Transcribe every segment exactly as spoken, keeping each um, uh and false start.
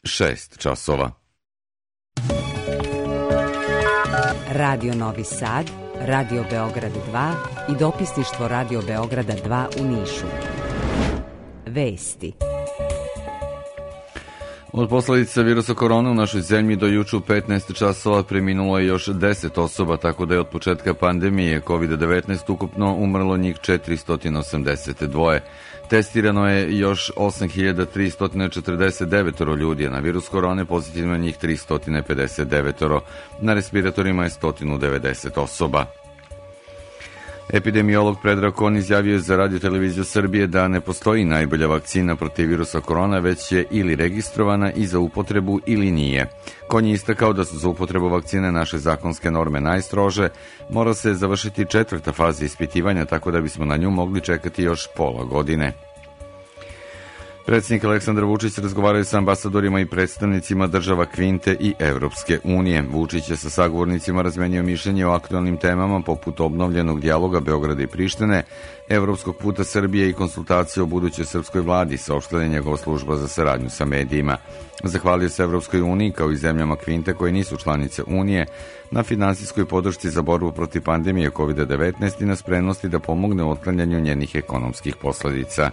šest časova. Radio Novi Sad, Radio Beograd dva i dopisništvo Radio Beograda dva u Nišu. Vesti. Od posledica virusa korona u našoj zemlji do juče u petnaest časova preminulo je još deset osoba, tako da je od početka pandemije kovid devetnaest ukupno umrlo njih četiristo osamdeset dva. Testirano je još osam hiljada tristo četrdeset devet ljudi, a na virus korone pozitivno je njih tristo pedeset devet. Na respiratorima je sto devedeset osoba. Epidemiolog Predrag Kon izjavio je za Radio Televiziju Srbije da ne postoji najbolja vakcina protiv virusa korona, već je ili registrovana i za upotrebu ili nije. Kon je istakao da su za upotrebu vakcine naše zakonske norme najstrože, mora se završiti četvrta faza ispitivanja, tako da bismo na nju mogli čekati još pola godine. Predsjednik Aleksandar Vučić razgovarao je sa ambasadorima i predstavnicima država Kvinte i Evropske unije. Vučić je sa sagovornicima razmenio mišljenje o aktualnim temama poput obnovljenog dijaloga Beograda i Prištine, evropskog puta Srbije i konsultacije o budućoj srpskoj vladi, saopštila je njegova služba za saradnju sa medijima. Zahvalio se Evropskoj uniji kao i zemljama Kvinte koje nisu članice Unije na finansijskoj podršci za borbu protiv pandemije kovid devetnaest i na spremnosti da pomogne u otklanjanju njenih ekonomskih posledica.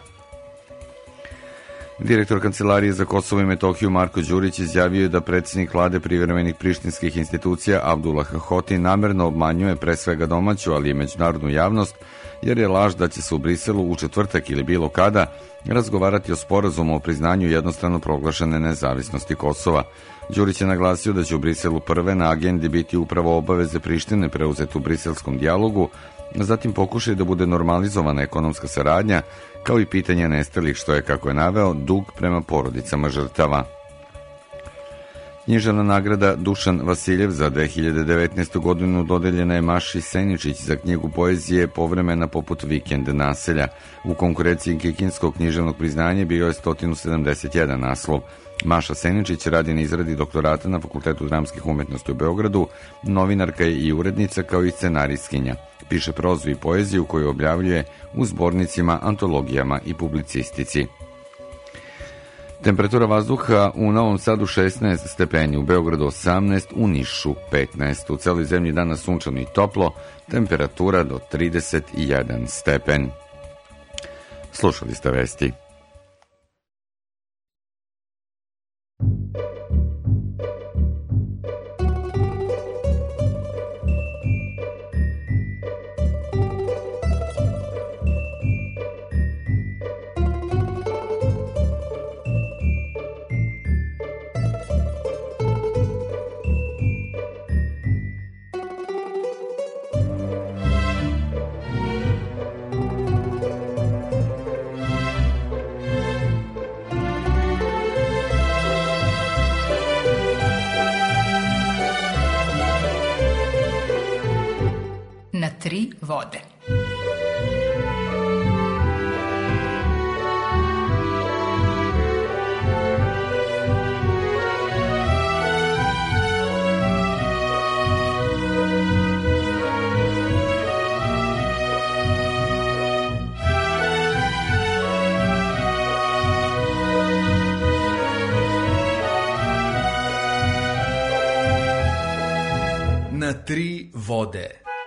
Direktor Kancelarije za Kosovo i Metohiju Marko Đurić izjavio je da predsjednik vlade privremenih prištinskih institucija Abdullah Hoti namerno obmanjuje pre svega domaću, ali i međunarodnu javnost, jer je laž da će se u Briselu u četvrtak ili bilo kada razgovarati o sporazumu o priznanju jednostrano proglašene nezavisnosti Kosova. Đurić je naglasio da će u Briselu prve na agendi biti upravo obaveze Prištine preuzete u briselskom dijalogu, zatim pokušaj da bude normalizovana ekonomska saradnja, kao i pitanje nestalih, što je, kako je naveo, dug prema porodicama žrtava. Književna nagrada Dušan Vasiljev za dve hiljade devetnaestu. godinu dodeljena je Maši Seničić za knjigu poezije Povremena poput vikend naselja. U konkurenciji Kikinskog književnog priznanja bio je sto sedamdeset jedan naslov. Maša Seničić radi na izradi doktorata na Fakultetu dramskih umetnosti u Beogradu, novinarka je i urednica kao i scenarijskinja. Piše prozu i poeziju koju objavljuje u zbornicima, antologijama i publicistici. Temperatura vazduha u Novom Sadu šesnaest stepeni, u Beogradu osamnaest, u Nišu petnaest. U celoj zemlji danas sunčano i toplo, temperatura do trideset jedan stepen. Slušali ste vesti. Na tri vode. Na tri vode.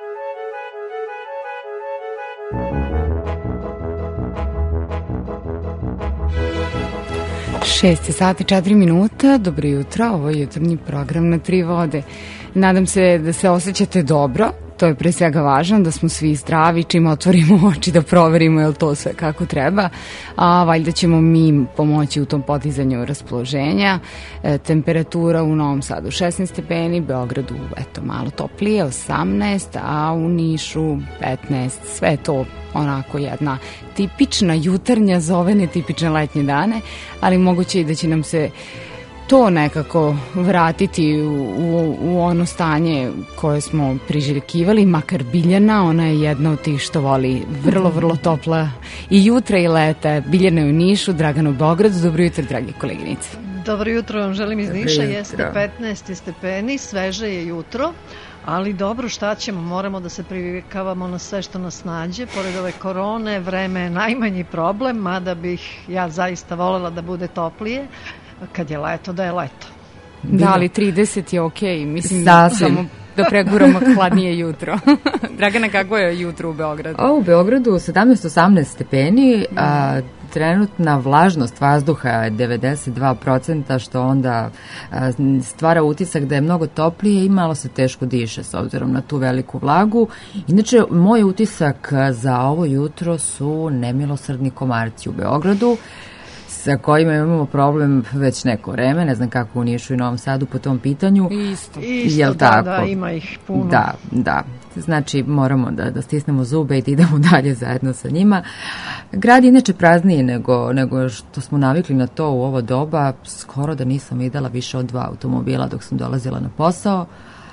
šest sati četiri minuta, dobro jutro, ovo je jutarnji program Na tri vode. Nadam se da se osjećate dobro, to je pre svega važno, da smo svi zdravi, čim otvorimo oči da proverimo je li to sve kako treba, a valjda ćemo mi pomoći u tom podizanju raspoloženja. E, temperatura u Novom Sadu šesnaest stepeni, Beogradu eto malo toplije osamnaest, a u Nišu petnaest, sve to onako jedna tipična jutarnja za ove netipične letnje dane, ali moguće i da će nam se to nekako vratiti u, u, u ono stanje koje smo priželjkivali, makar Biljana, ona je jedna od tih što voli vrlo, vrlo topla i jutra i leta. Biljana je u Nišu, Dragana u Beogradu. Dobro jutro, dragi koleginice. Dobro jutro vam želim iz Niša, jeste petnaest stepeni, sveže je jutro, Ali dobro, šta ćemo, moramo da se privikavamo na sve što nas nađe. Pored ove korone, vreme je najmanji problem, mada bih ja zaista voljela da bude toplije. Kad je leto, da je leto. Da, ali trideset je okej, okay. Mislim Sasvim. Samo da preguramo hladnije jutro. Dragana, kako je jutro u Beogradu? O, u Beogradu sedamnaest osamnaest stepeni, mm. a trenutna vlažnost vazduha je devedeset dva procenta, što onda a, stvara utisak da je mnogo toplije i malo se teško diše s obzirom na tu veliku vlagu. Inače, moj utisak za ovo jutro su nemilosrdni komarci u Beogradu, sa kojima imamo problem već neko vreme, ne znam kako u Nišu i Novom Sadu po tom pitanju. Isto, Isto da, tako? da, ima ih puno. Da, da. Znači, moramo da, da stisnemo zube i da idemo dalje zajedno sa njima. Grad je inače prazniji nego, nego što smo navikli na to u ovo doba. Skoro da nisam videla više od dva automobila dok sam dolazila na posao.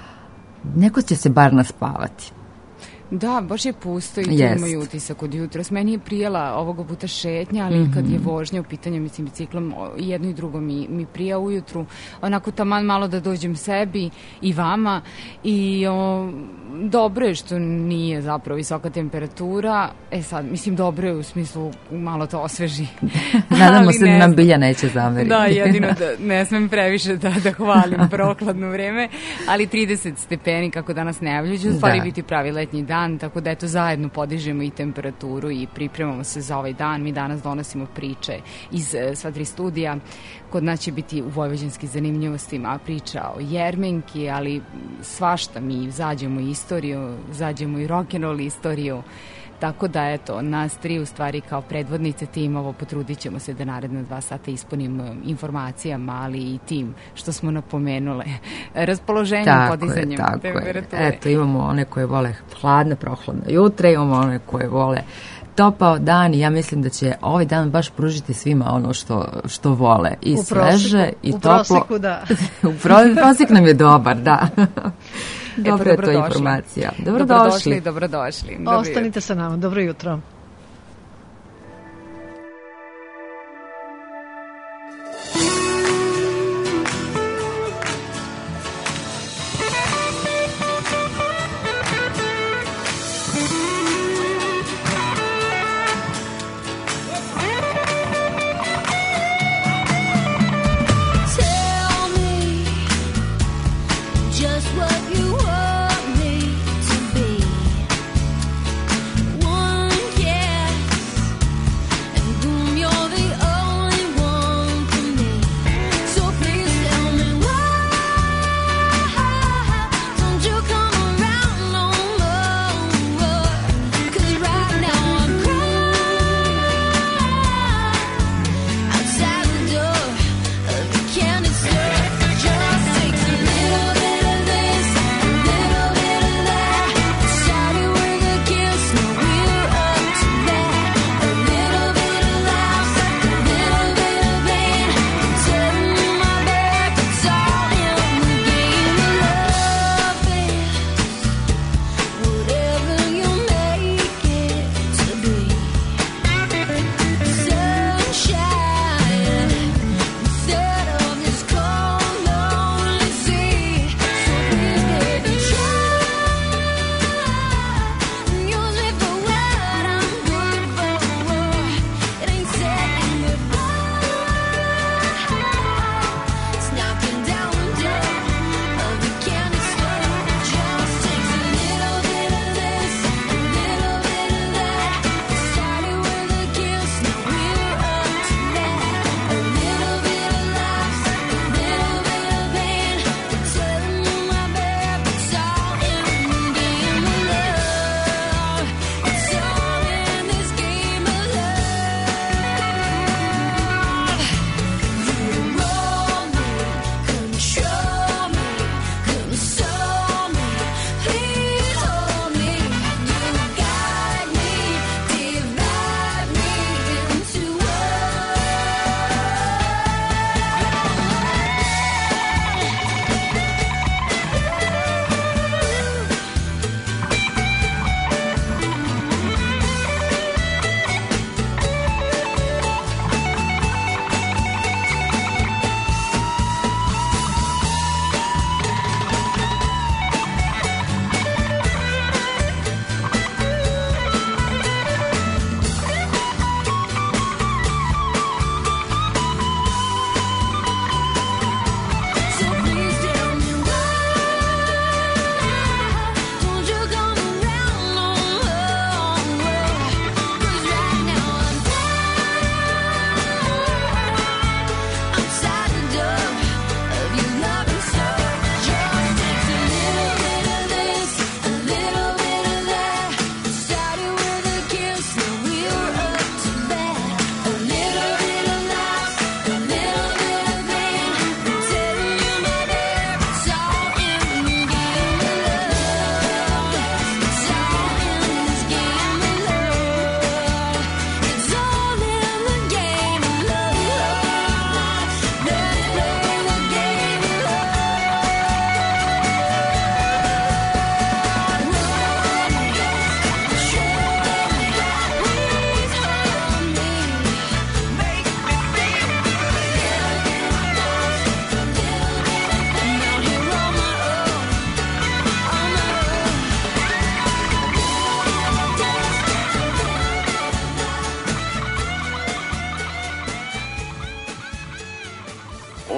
Neko će se bar naspavati. Da, baš je pusto i to je moj utisak od jutros. Meni je prijela ovoga puta šetnja, ali mm-hmm. kad je vožnja u pitanju, mislim, biciklom, jedno i drugo mi, mi prija ujutru. Onako taman malo da dođem sebi i vama i o, dobro je što nije zapravo visoka temperatura. E sad, mislim, dobro je u smislu malo to osveži. Nadamo se da nam bilja neće zameriti. Da, jedino da ne smem previše da, da hvalim prokladno vreme, ali trideset stepeni kako danas najavljuju, će u stvari da. biti pravi letnji dan. Tako da eto zajedno podižemo i temperaturu i pripremamo se za ovaj dan. Mi danas donosimo priče iz sva tri studija. Kod nas će biti u vojvođanskim zanimljivostima priča o Jermenki, ali svašta, mi zađemo i istoriju, zađemo i rock'n'roll istoriju. Tako da, eto, nas tri u stvari kao predvodnice timovo potrudit ćemo se da naredna dva sata ispunim informacijama, ali i tim što smo napomenule. Raspoloženjem, tako podizanjem je, tako temperature. Je. Eto, imamo one koje vole hladne, prohladne jutre, imamo one koje vole topao dan i ja mislim da će ovaj dan baš pružiti svima ono što, što vole. I u sveže, prosiku, i toplo. U prosjeku, da. U pro, prosjek nam je dobar, da. Dobro je to informacija. Dobrodošli. Dobrodošli. Ostanite sa nama. Dobro jutro. One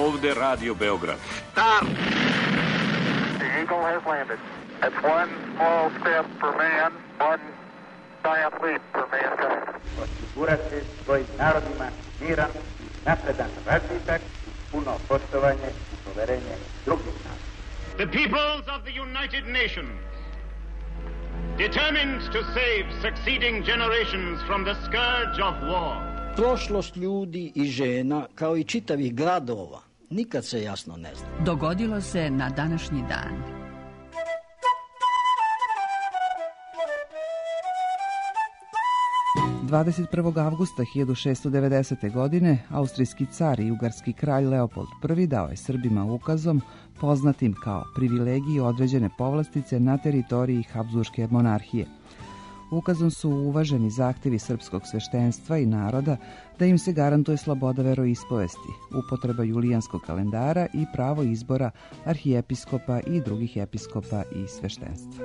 ovde Radio Beograd. Start! The Eagle has landed. That's one small step for man, one giant leap for mankind. Osigurati svojim narodima miran, napredan razvitak, puno poštovanje i poverenje drugih naroda. The peoples of the United Nations, determined to save succeeding generations from the scourge of war. Prošlost ljudi i žena, kao i čitavih gradova, nikad se jasno ne zna. Dogodilo se na današnji dan. dvadeset prvog avgusta hiljadu šessto devedesete. godine austrijski car i ugarski kralj Leopold I dao je Srbima ukazom, poznatim kao privilegiji određene povlastice na teritoriji Habsburške monarhije. Ukazom su uvaženi zahtevi srpskog sveštenstva i naroda da im se garantuje sloboda veroispovesti, upotreba julijanskog kalendara i pravo izbora arhijepiskopa i drugih episkopa i sveštenstva.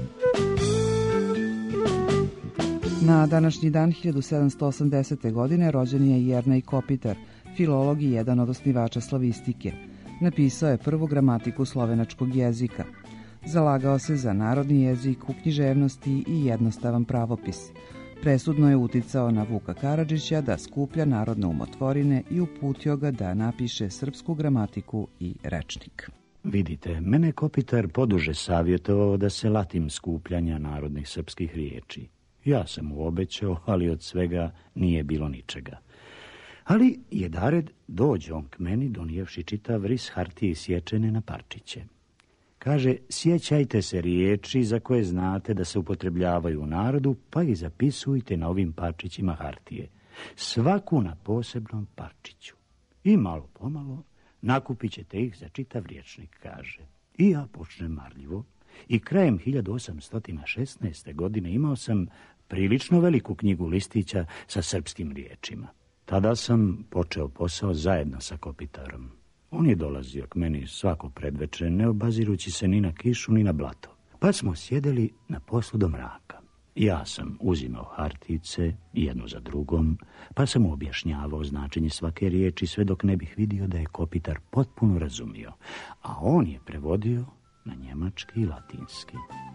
Na današnji dan hiljadu sedamsto osamdesete. godine rođen je Jernej Kopitar, filolog i jedan od osnivača slavistike. Napisao je prvu gramatiku slovenačkog jezika. Zalagao se za narodni jezik u književnosti i jednostavan pravopis. Presudno je uticao na Vuka Karadžića da skuplja narodne umotvorine i uputio ga da napiše srpsku gramatiku i rečnik. Vidite, mene Kopitar poduže savjetovao da se latim skupljanja narodnih srpskih riječi. Ja sam mu obećao, ali od svega nije bilo ničega. Ali jedared dođe on k meni donijevši čitav ris hartije sječene na parčiće. Kaže, sjećajte se riječi za koje znate da se upotrebljavaju u narodu, pa ih zapisujte na ovim parčićima hartije. Svaku na posebnom parčiću. I malo pomalo nakupit ćete ih za čitav riječnik, kaže. I ja počnem marljivo. I krajem hiljadu osamsto šesnaeste. godine imao sam prilično veliku knjigu listića sa srpskim riječima. Tada sam počeo posao zajedno sa Kopitarom. On je dolazio k meni svako predveče, ne obazirući se ni na kišu ni na blato. Pa smo sjedeli na poslu do mraka. Ja sam uzimao hartice, jednu za drugom, pa sam mu objašnjavao značenje svake riječi, sve dok ne bih vidio da je Kopitar potpuno razumio, a on je prevodio na njemački i latinski.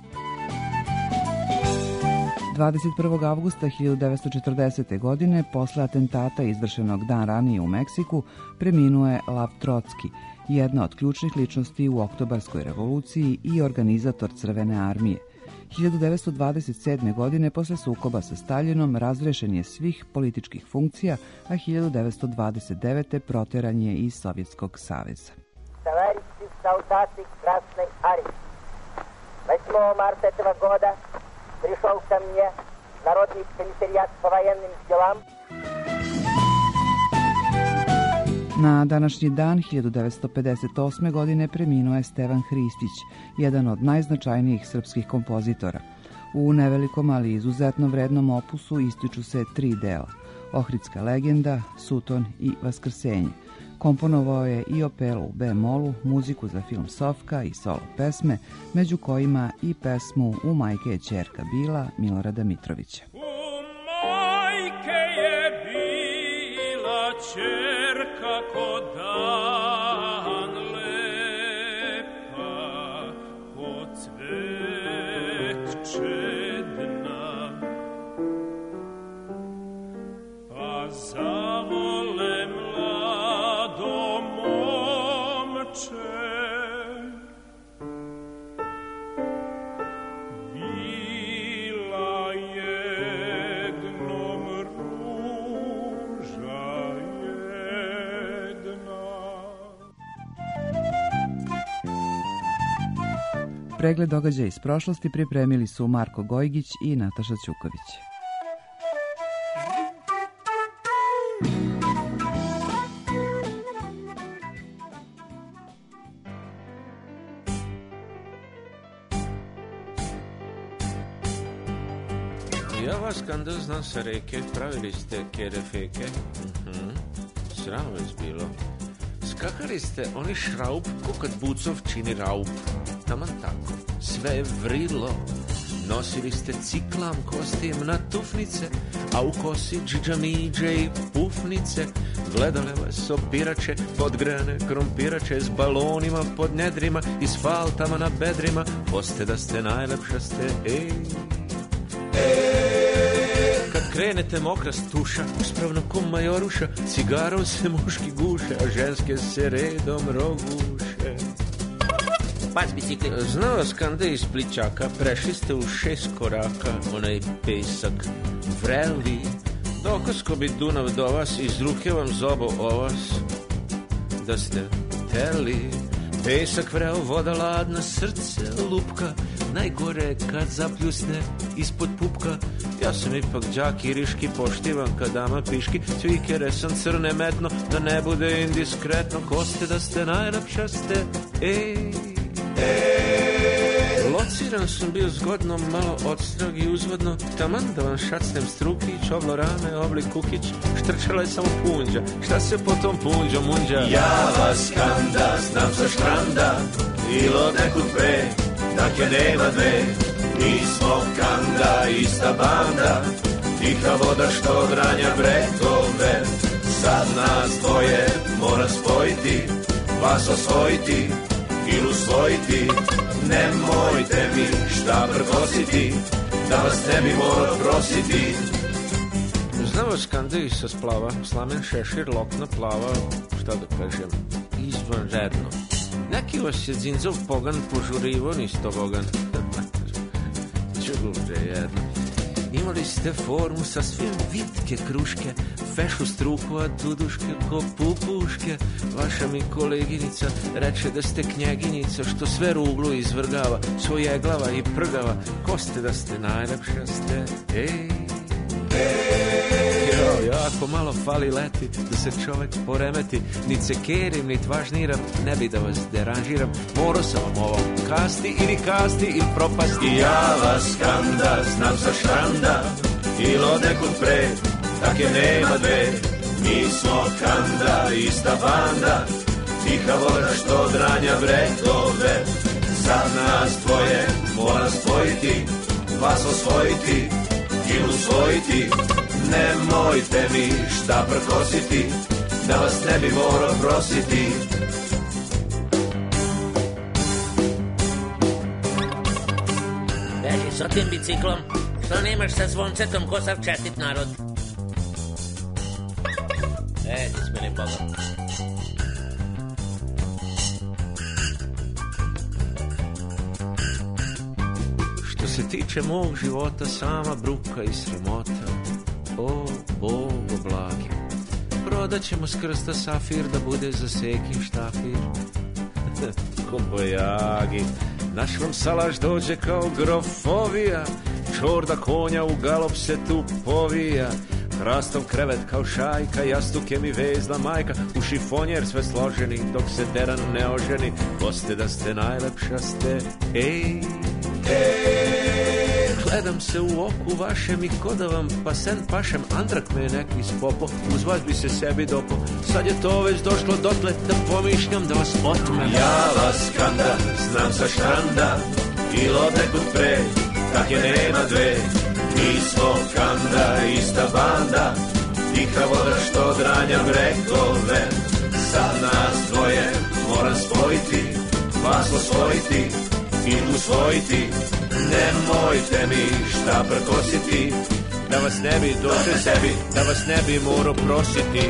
dvadeset prvog avgusta hiljadu devetsto četrdesete. godine, posle atentata izvršenog dan ranije u Meksiku, preminuo je Lav Trotski, jedna od ključnih ličnosti u Oktobarskoj revoluciji i organizator Crvene armije. hiljadu devetsto dvadeset sedme. godine, posle sukoba sa Staljinom, razrešen je svih političkih funkcija, a hiljadu devetsto dvadeset devete. proteran je iz Sovjetskog saveza. Товарищи солдаты Красной Армии, восьмого марта этого года пришел ко мне Народный комиссариат по военным делам. Na današnji dan hiljadu devetsto pedeset osme. godine preminuo je Stevan Hristić, jedan od najznačajnijih srpskih kompozitora. U nevelikom, ali izuzetno vrednom opusu ističu se tri dela: Ohridska legenda, Suton i Vaskrsenje. Komponovao je i opelu u B-molu, muziku za film Sofka i solo pesme, među kojima i pesmu U majke je ćerka bila Milorada Mitrovića. U majke je bila ćerka ko dan lepa, ko cvet čedna, pa zavole mlado momče. Bila jednom ruža jedna. Pregled događaja iz prošlosti pripremili su Marko Gojgić i Nataša Ćuković. Ja vas kanda znam sa reke, pravili ste kerefeke, uh-huh. Sram već bilo. Skakali ste oni šraub, ko kad Bucov čini raub, taman tako, sve je vrilo. Nosili ste ciklam kostim na tufnice, a u kosi džidžamidže i pufnice, gledale vas opirače, podgrane krompirače s balonima pod nedrima i s faltama na bedrima, poste da ste najlepša ste, ej. Kad krenete mokra stuša, uspravno ko majoruša, cigarom se muški guše, a ženske se redom roguše. Pas bicikli. Znao vas kanda iz Plićaka, prešli ste u šest koraka, onaj pesak vreli, dokosko bi Dunav do vas, iz ruke vam zobo o vas, da ste teli. Pesak vreo, voda ladna, srce lupka, najgore kad zapljusne ispod pupka. Ja sam ipak đak i riški, poštivam kad dama piški, cvikere sam crne metno, da ne bude indiskretno, ko ste da ste najlepša ste, ej. Lociran sam bio zgodno, malo odstrog i uzvodno, taman da vam šacnem strukić, oblo rame, oblik kukić, štrčala je samo punđa, šta se po tom punđom munđa? Ja vas kanda, znam sa štranda, ilo nekud pre, dakle nema dve, mi smo kanda, ista banda, tiha voda što dranja brekove, sad nas dvoje mora spojiti, vas osvojiti, ili usvojiti, nemojte mi šta prkositi, da vas ne bi morao prositi. Znao vas kanda i sa splava, slamen šešir, lokna plava, šta da kažem, izvanredno. Neki vas je dzinzov pogan požurivo, nisto bogan. Čuže jedno. Imali ste formu sa svim vitke kruške, fešu struku, a duduške ko pupuške. Vaša mi koleginica reče da ste knjeginica, što sve ruglu izvrgava, svoje glava i prgava. Ko ste da ste najlepša ste, ej. Jo, jako malo fali leti, da se čovek poremeti, nit se kerim, nit važniram, ne bi da vas deranžiram, morao sam vam ovo kasti ili kasti ili propasti. Ja vas kanda, znam sa štranda, ilo nekud pre, tak je nema dve, mi smo kanda, ista banda, tiha voda što dranja brekove, sad nas dvoje mora spojiti, vas osvojiti, ili usvojiti, nemojte mi šta prkositi, da vas ne bi morao prositi. Beži sa tim biciklom, što nemaš sa zvoncetom ko sav čestit narod. E, ti smeli Boga. Što se tiče mog života, sama bruka i sramota, o, Bogo blagi, prodat ćemo s krsta safir da bude za sekin štafir. Kobojagi, naš vam salaš dođe kao grofovija, čorda konja u galop se tu povija, hrastov krevet kao šajka, jastuke mi vezla majka, u šifonjer sve složeni, dok se deran ne oženi, poste da ste najlepša ste, ej, ej. Gledam se u oku vašem i ko da vam pasen pašem, andrak me je neki spopo, uz vas bi se sebi dopo, sad je to već došlo dotle da pomišljam da vas otmem. Ja vas kanda, znam sa štranda, ilo nekud pre, tak je nema dve, mi smo kanda, ista banda, tiha voda što dranja brekove, sad nas dvoje moram spojiti, vas osvojiti i usvojiti, nemojte mi šta prkositi, da vas ne bi došli sebi, da vas ne bi morao prositi.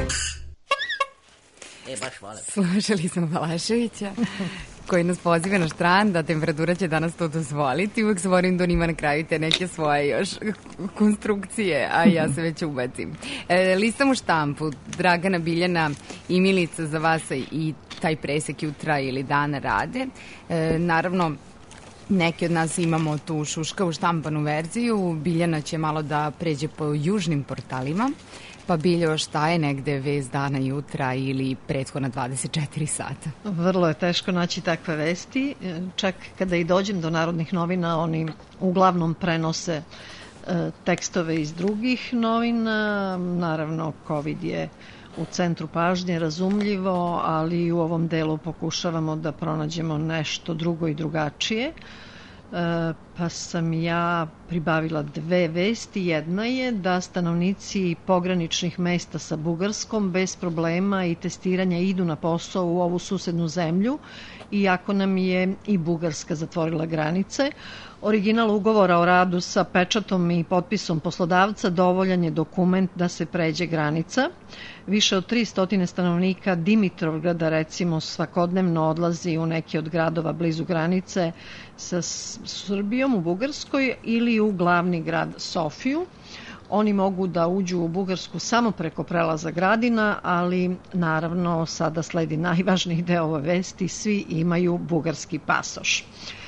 E, baš volim. Slušali smo Balaševića, koji nas poziva na štrand, a temperatura će danas to dozvoliti. Uvek zvorim da on ima na kraju te neke svoje još konstrukcije, a ja se već ubacim. E, listam u štampu, Dragana, Biljana i Milica za vas i taj presek jutra ili dana rade. E, naravno, neki od nas imamo tu šuška u štampanu verziju, Biljana će malo da pređe po južnim portalima, pa Biljo, šta je negde vest dana, jutra ili prethodna dvadeset četiri sata? Vrlo je teško naći takve vesti, čak kada i dođem do Narodnih novina, oni uglavnom prenose e, tekstove iz drugih novina, naravno COVID je u centru pažnje, razumljivo, ali u ovom delu pokušavamo da pronađemo nešto drugo i drugačije. E, pa sam ja pribavila dve vesti. Jedna je da stanovnici pograničnih mesta sa Bugarskom bez problema i testiranja idu na posao u ovu susednu zemlju, iako nam je i Bugarska zatvorila granice. Original ugovora o radu sa pečatom i potpisom poslodavca dovoljan je dokument da se pređe granica. Više od tristo stanovnika Dimitrovgrada, recimo, svakodnevno odlazi u neki od gradova blizu granice sa Srbijom u Bugarskoj ili u glavni grad Sofiju. Oni mogu da uđu u Bugarsku samo preko prelaza Gradina, ali naravno sada sledi najvažniji deo ove vesti, svi imaju bugarski pasoš.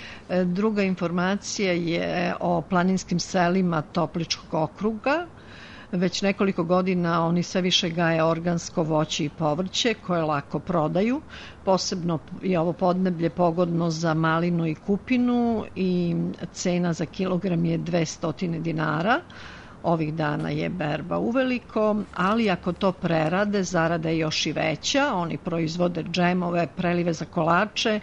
Druga informacija je o planinskim selima Topličkog okruga. Već nekoliko godina oni sve više gaje organsko voće i povrće koje lako prodaju. Posebno je ovo podneblje pogodno za malinu i kupinu i cena za kilogram je dvesta dinara. Ovih dana je berba uveliko, ali ako to prerade, zarada je još i veća. Oni proizvode džemove, prelive za kolače,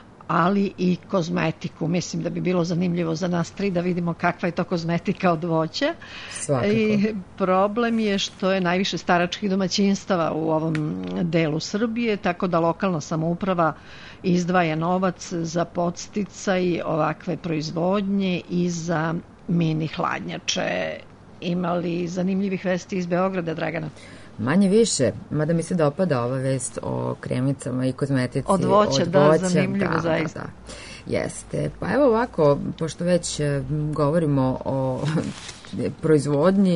ali i kozmetiku. Mislim da bi bilo zanimljivo za nas tri da vidimo kakva je to kozmetika od voća. Svakako. I problem je što je najviše staračkih domaćinstava u ovom delu Srbije, tako da lokalna samouprava izdvaja novac za podsticaj ovakve proizvodnje i za mini hladnjače. Ima li zanimljivih vesti iz Beograda, Dragana? Manje više, mada mi se dopada ova vest o kremicama i kozmetici. Od voća, od da, voća, zanimljivo, da, zaista. Da, da. Jeste. Pa evo ovako, pošto već govorimo o proizvodnji,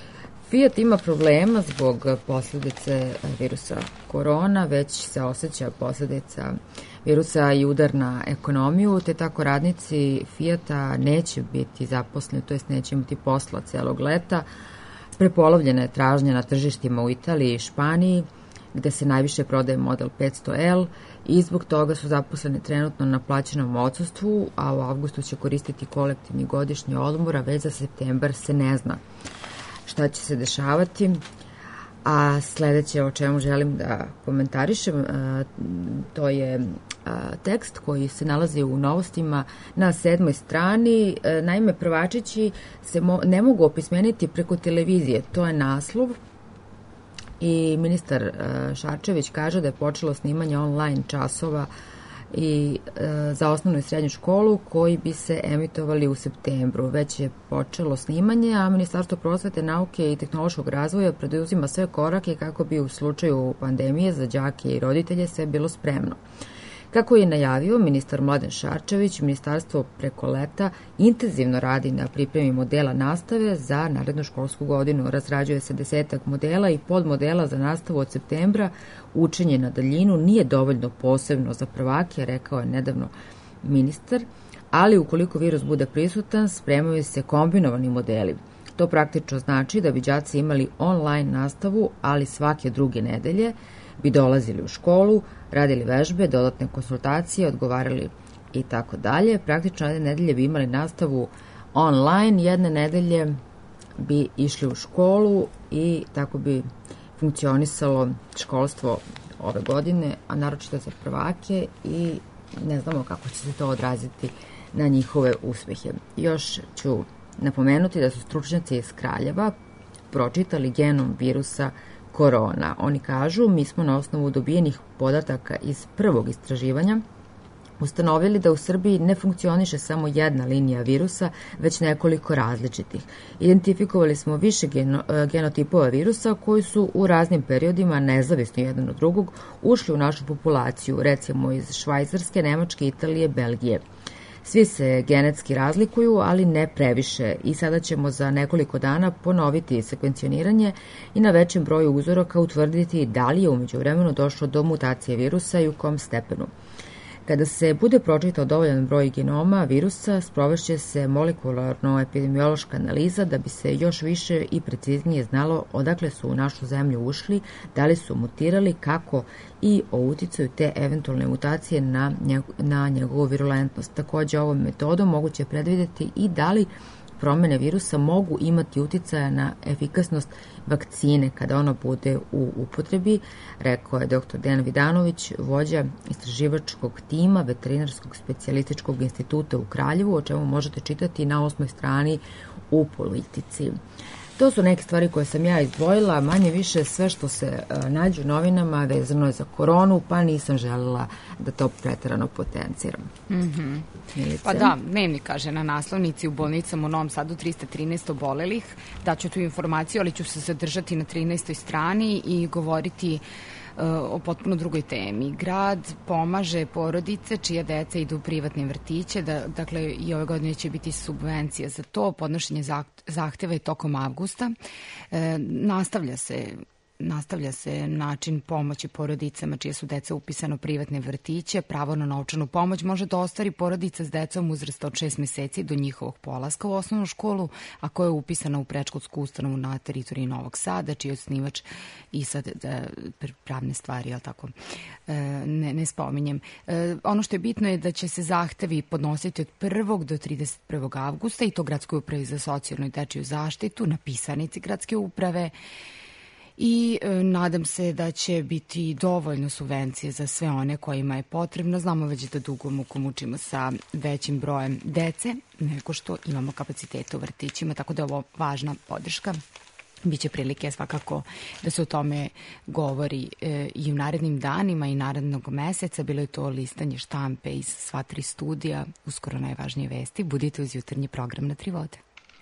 Fiat ima problema zbog posljedice virusa korona, već se osjeća posljedica virusa i udar na ekonomiju, te tako radnici Fiata neće biti zaposleni, to jest neće imati posla celog leta. Prepolovljena je tražnja na tržištima u Italiji i Španiji, gde se najviše prodaje model petsto L i zbog toga su zaposleni trenutno na plaćenom odsustvu, a u avgustu će koristiti kolektivni godišnji odmor, a već za septembar se ne zna šta će se dešavati. A sledeće o čemu želim da komentarišem, to je tekst koji se nalazi u novostima na sedmoj strani. Naime, prvačići se ne mogu opismeniti preko televizije, to je naslov. I ministar Šarčević kaže da je počelo snimanje online časova i e, za osnovnu i srednju školu koji bi se emitovali u septembru. Već je počelo snimanje, a Ministarstvo prosvete, nauke i tehnološkog razvoja preduzima sve korake kako bi u slučaju pandemije za đake i roditelje sve bilo spremno. Kako je najavio ministar Mladen Šarčević, ministarstvo preko leta intenzivno radi na pripremi modela nastave za narednu školsku godinu. Razrađuje se desetak modela i podmodela za nastavu od septembra. Učenje na daljinu nije dovoljno posebno za prvake, rekao je nedavno ministar, ali ukoliko virus bude prisutan, spremaju se kombinovani modeli. To praktično znači da bi đaci imali online nastavu, ali svake druge nedelje bi dolazili u školu, radili vežbe, dodatne konsultacije, odgovarali i tako dalje. Praktično jedne nedelje bi imali nastavu online, jedne nedelje bi išli u školu i tako bi funkcionisalo školstvo ove godine, a naročito za prvake, i ne znamo kako će se to odraziti na njihove uspehe. Još ću napomenuti da su stručnjaci iz Kraljeva pročitali genom virusa korona. Oni kažu, mi smo na osnovu dobijenih podataka iz prvog istraživanja ustanovili da u Srbiji ne funkcioniše samo jedna linija virusa, već nekoliko različitih. Identifikovali smo više geno, genotipova virusa koji su u raznim periodima, nezavisno jedan od drugog, ušli u našu populaciju, recimo iz Švajcarske, Nemačke, Italije, Belgije. Svi se genetski razlikuju, ali ne previše, i sada ćemo za nekoliko dana ponoviti sekvencioniranje i na većem broju uzoraka utvrditi da li je umeđu vremenu došlo do mutacije virusa i u kom stepenu. Kada se bude pročitao dovoljan broj genoma virusa, sprovešće se molekularno-epidemiološka analiza da bi se još više i preciznije znalo odakle su u našu zemlju ušli, da li su mutirali, kako i o uticaju te eventualne mutacije na, njeg, na njegovu virulentnost. Takođe, ovom metodom moguće je predvidjeti i da li promene virusa mogu imati uticaja na efikasnost vakcine kada ona bude u upotrebi, rekao je doktor Dejan Vidanović, vođa istraživačkog tima Veterinarskog specijalističkog instituta u Kraljevu, o čemu možete čitati na osmoj strani u Politici. To su neke stvari koje sam ja izdvojila, manje više sve što se uh, nađe u novinama vezano je za koronu, pa nisam željela da to preterano potenciram. Mm-hmm. Pa da, Dnevnik kaže na naslovnici u bolnicama u Novom Sadu trista trinaest obolelih. Daću tu informaciju, ali ću se zadržati na trinaestoj strani i govoriti o potpuno drugoj temi. Grad pomaže porodice čija deca idu u privatne vrtiće, da, dakle i ove godine će biti subvencija za to, podnošenje zahteva je tokom avgusta. E, nastavlja se Nastavlja se način pomoći porodicama čije su deca upisane u privatne vrtiće. Pravo na novčanu pomoć može da ostvari porodica s decom uzrasta od šest meseci do njihovog polaska u osnovnu školu, a koja je upisana u predškolsku ustanovu na teritoriji Novog Sada, čiji je osnivač i sad da, pravne stvari, jel tako, ne, ne spominjem. Ono što je bitno je da će se zahtevi podnositi od prvog do trideset prvog avgusta i to Gradskoj upravi za socijalnu i dečiju zaštitu na pisarnici Gradske uprave. I e, nadam se da će biti dovoljno subvencije za sve one kojima je potrebno. Znamo već da dugo muku mučimo sa većim brojem dece nego što imamo kapacitete u vrtićima, tako da je ovo važna podrška. Biće prilike svakako da se o tome govori e, i u narednim danima i narednog meseca. Bilo je to listanje štampe iz sva tri studija, uskoro najvažnije vesti. Budite uz jutarnji program na Tri vode.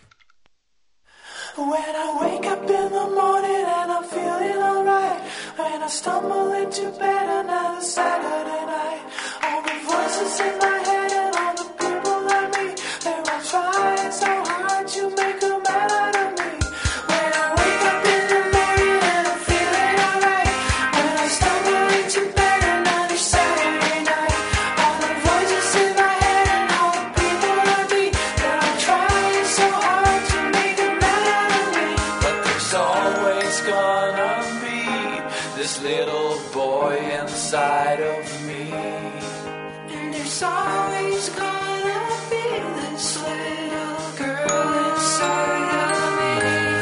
When I wake up in the morning and I'm feeling alright, when I stumble into bed another Saturday night, all the voices in my head and all the people I meet, they're all trying so hard to make a man out of me. When I wake up in the morning and I'm feeling alright, when I stumble into bed another Saturday night, all the voices in my head and all the people I meet, they're all trying so hard to make a man out of me. There's always gonna be this little boy inside of me. And there's always gonna be this little girl inside of me.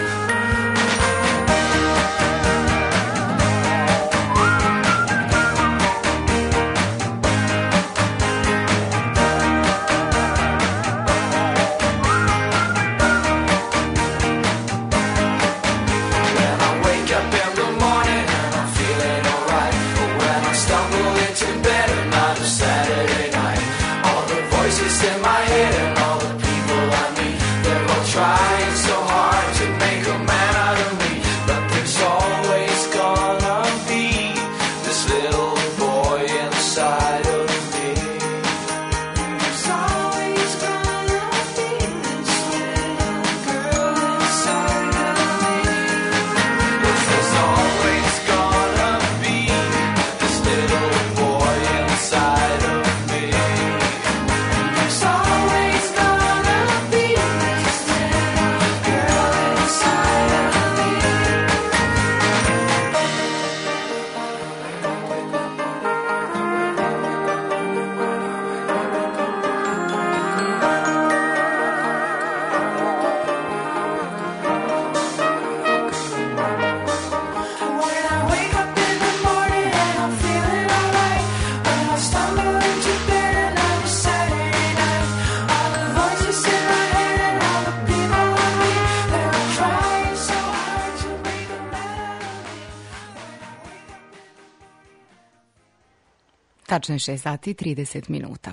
When I wake up in the morning and I'm feeling alright, but when I stumble into bed another Saturday night, all the voices in my head and all the people I meet, they're all trying so hard to make a man out of me. But there's always gonna be this little boy inside of me. There's always gonna be this little girl inside of me. There's always gonna be this little boy inside of me. There's always gonna be this little girl inside of me. When I wake up in the morning and I'm feeling alright, when I stumble into bed another Saturday night, all the voices in my head and all the people I meet, they're all trying so hard to make a man out of me. Tačno je šest sati i trideset minuta.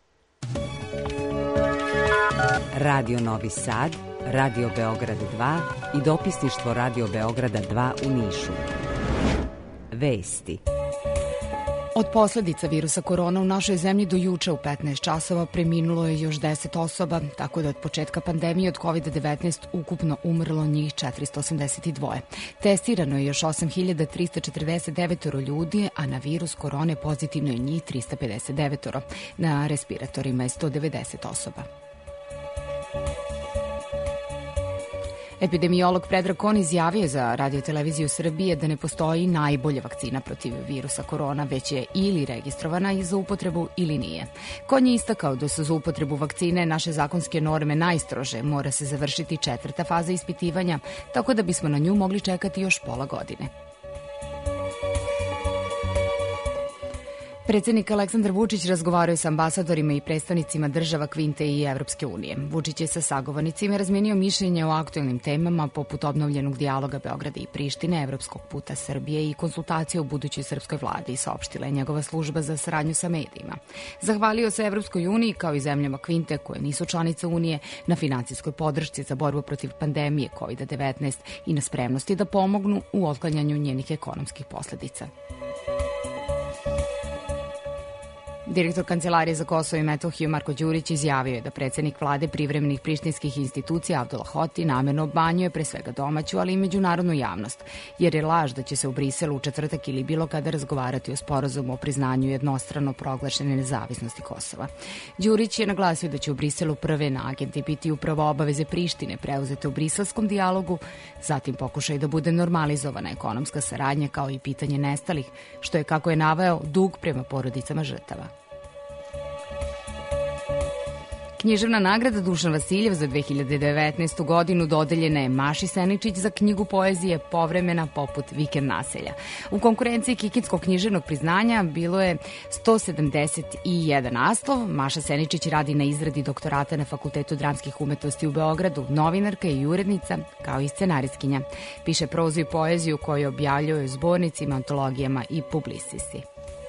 Radio Novi Sad, Radio Beograd dva i dopisništvo Radio Beograda dva u Nišu. Vesti. Od posledica virusa korona u našoj zemlji do juče u petnaest časova preminulo je još deset osoba, tako da od početka pandemije od kovid devetnaest ukupno umrlo njih četiristo osamdeset dva. Testirano je još osam hiljada trista četrdeset devet ljudi, a na virus korone pozitivno je njih trista pedeset devet. Na respiratorima je sto devedeset osoba. Epidemiolog Predrag Kon izjavio za Radio-televiziju Srbije da ne postoji najbolja vakcina protiv virusa korona, već je ili registrovana i za upotrebu ili nije. Kon je istakao da su za upotrebu vakcine naše zakonske norme najstrože, mora se završiti četvrta faza ispitivanja, tako da bismo na nju mogli čekati još pola godine. Predsednik Aleksandar Vučić razgovarao je sa ambasadorima i predstavnicima država Kvinte i Evropske unije. Vučić je sa sagovornicima razmenio mišljenje o aktuelnim temama poput obnovljenog dijaloga Beograda i Prištine, evropskog puta Srbije i konsultacije o budućoj srpskoj vladi, saopštila je njegova služba za saradnju sa medijima. Zahvalio se Evropskoj uniji kao i zemljama Kvinte koje nisu članice Unije na finansijskoj podršci za borbu protiv pandemije kovid devetnaest i na spremnosti da pomognu u otklanjanju njenih ekonomskih posledica. Direktor Kancelarije za Kosovo i Metohiju Marko Đurić izjavio je da predsednik vlade privremenih prištinskih institucija Abdullah Hoti namerno obmanjuje pre svega domaću, ali i međunarodnu javnost, jer je laž da će se u Briselu u četvrtak ili bilo kada razgovarati o sporazumu o priznanju jednostrano proglašene nezavisnosti Kosova. Đurić je naglasio da će u Briselu prve na agenti biti upravo obaveze Prištine preuzete u briselskom dijalogu, zatim pokušaj da bude normalizovana ekonomska saradnja kao i pitanje nestalih, što je, kako je naveo, dug prema porodicama žrtava. Književna nagrada Dušan Vasiljev za dve hiljade devetnaestu. godinu dodeljena je Maši Seničić za knjigu poezije Povremena poput vikend naselja. U konkurenciji Kikitskog književnog priznanja bilo je sto sedamdeset jedan naslov. Maša Seničić radi na izradi doktorata na Fakultetu dramskih umetnosti u Beogradu, novinarka i urednica, kao i scenaristkinja. Piše prozu i poeziju koju objavljuje u zbornicima, antologijama i publicisti.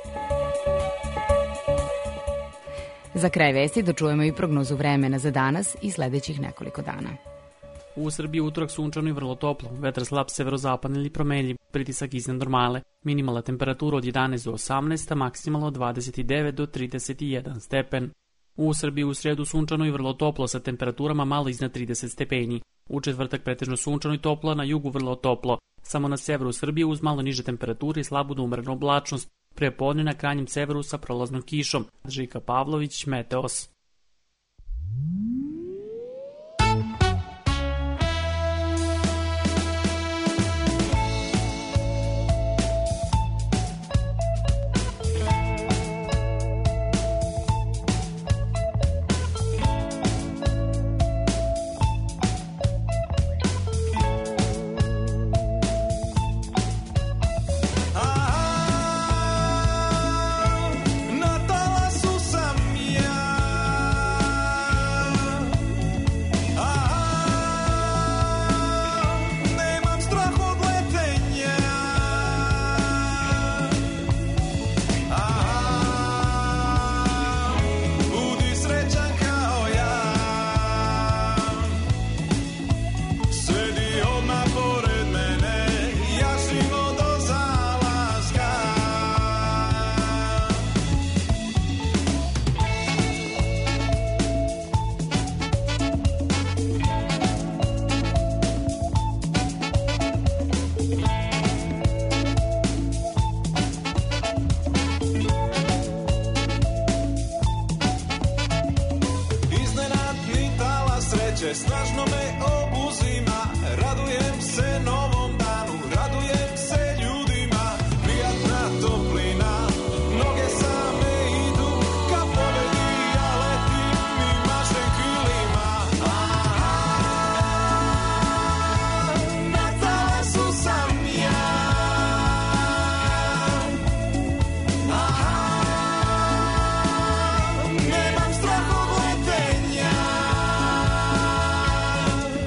Za kraj vesti dočujemo i prognozu vremena za danas i sledećih nekoliko dana. U Srbiji utorak sunčano i vrlo toplo, vetar slab severozapadni ili promenljiv, pritisak iznad normale, minimalna temperatura od jedanaest do osamnaest, a maksimalno od dvadeset devet do trideset jedan stepen. U Srbiji u sredu sunčano i vrlo toplo sa temperaturama malo iznad trideset stepeni. U četvrtak pretežno sunčano i toplo, na jugu vrlo toplo. Samo na severu Srbije uz malo niže temperature i slabu do umerenu oblačnost. Pre podne na krajnjem severu sa prolaznom kišom. Žika Pavlović, Meteos. Snažno me obuzima, radujem se novom danu, radujem se ljudima, prijatna toplina, noge same idu ka pobedi, ja letim i mašem krilima. Aha, na talasu sam ja. Aha, nemam strah od letenja.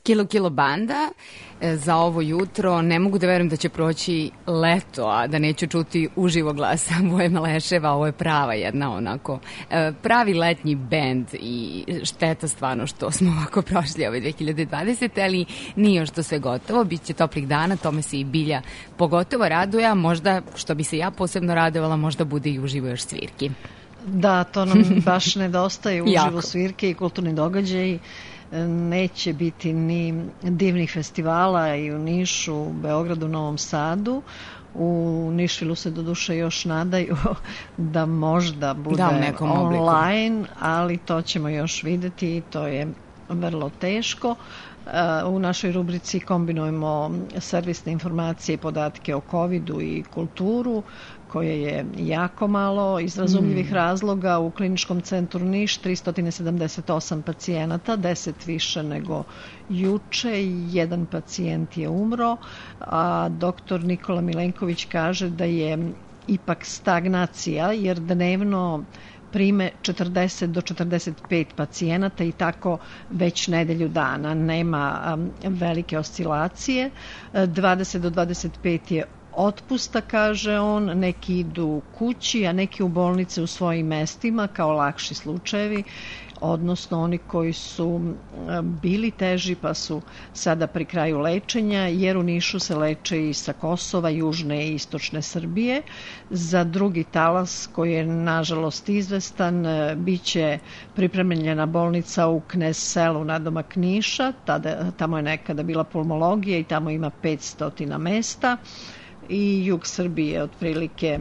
Kilo Kilo banda za ovo jutro. Ne mogu da verujem da će proći leto, a da neću čuti uživo glasa Boje Maleševa. Ovo je prava jedna onako pravi letnji bend i šteta stvarno što smo ovako prošli ove dve hiljade dvadesete. ali nije još to sve gotovo. Biće toplih dana, tome se i Bilja pogotovo raduje, a možda, što bi se ja posebno radovala, možda bude i uživo još svirki. Da, to nam baš nedostaje, uživo svirke i kulturni događaji. Neće biti ni divnih festivala i u Nišu, u Beogradu, Novom Sadu. U Nišvilu se doduše još nadaju da možda bude da, online, obliku. Ali to ćemo još vidjeti i to je vrlo teško. U našoj rubrici kombinujemo servisne informacije i podatke o covidu i kulturu, koje je jako malo iz razumljivih mm. razloga. U kliničkom centru Niš tristo sedamdeset osam pacijenata, deset više nego juče, jedan pacijent je umro, a doktor Nikola Milenković kaže da je ipak stagnacija, jer dnevno prime četrdeset do četrdeset pet pacijenata i tako već nedelju dana. Nema um, velike oscilacije. dvadeset do dvadeset pet je otpusta, kaže on, neki idu kući, a neki u bolnice u svojim mestima kao lakši slučajevi, odnosno oni koji su bili teži pa su sada pri kraju lečenja, jer u Nišu se leče i sa Kosova, južne i istočne Srbije. Za drugi talas, koji je nažalost izvestan, biće pripremljena bolnica u Knez Selu nadomak Niša, tada, tamo je nekada bila pulmologija i tamo ima petsto mesta, i jug Srbije otprilike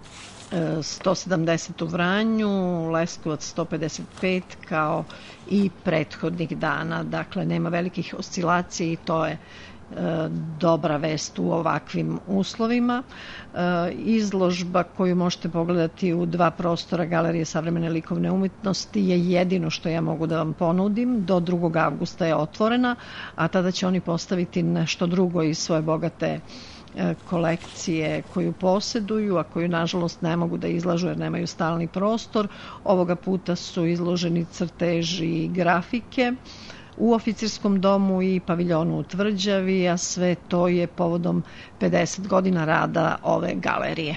sto sedamdeset u Vranju, Leskovac sto pedeset pet kao i prethodnih dana. Dakle, nema velikih oscilacija i to je e, dobra vest u ovakvim uslovima. E, izložba koju možete pogledati u dva prostora Galerije savremene likovne umetnosti je jedino što ja mogu da vam ponudim. Do drugog avgusta je otvorena, a tada će oni postaviti nešto drugo iz svoje bogate kolekcije koju posjeduju, a koju nažalost ne mogu da izlažu jer nemaju stalni prostor. Ovoga puta su izloženi crteži i grafike u oficirskom domu i paviljonu u Tvrđavi, a sve to je povodom pedeset godina rada ove galerije.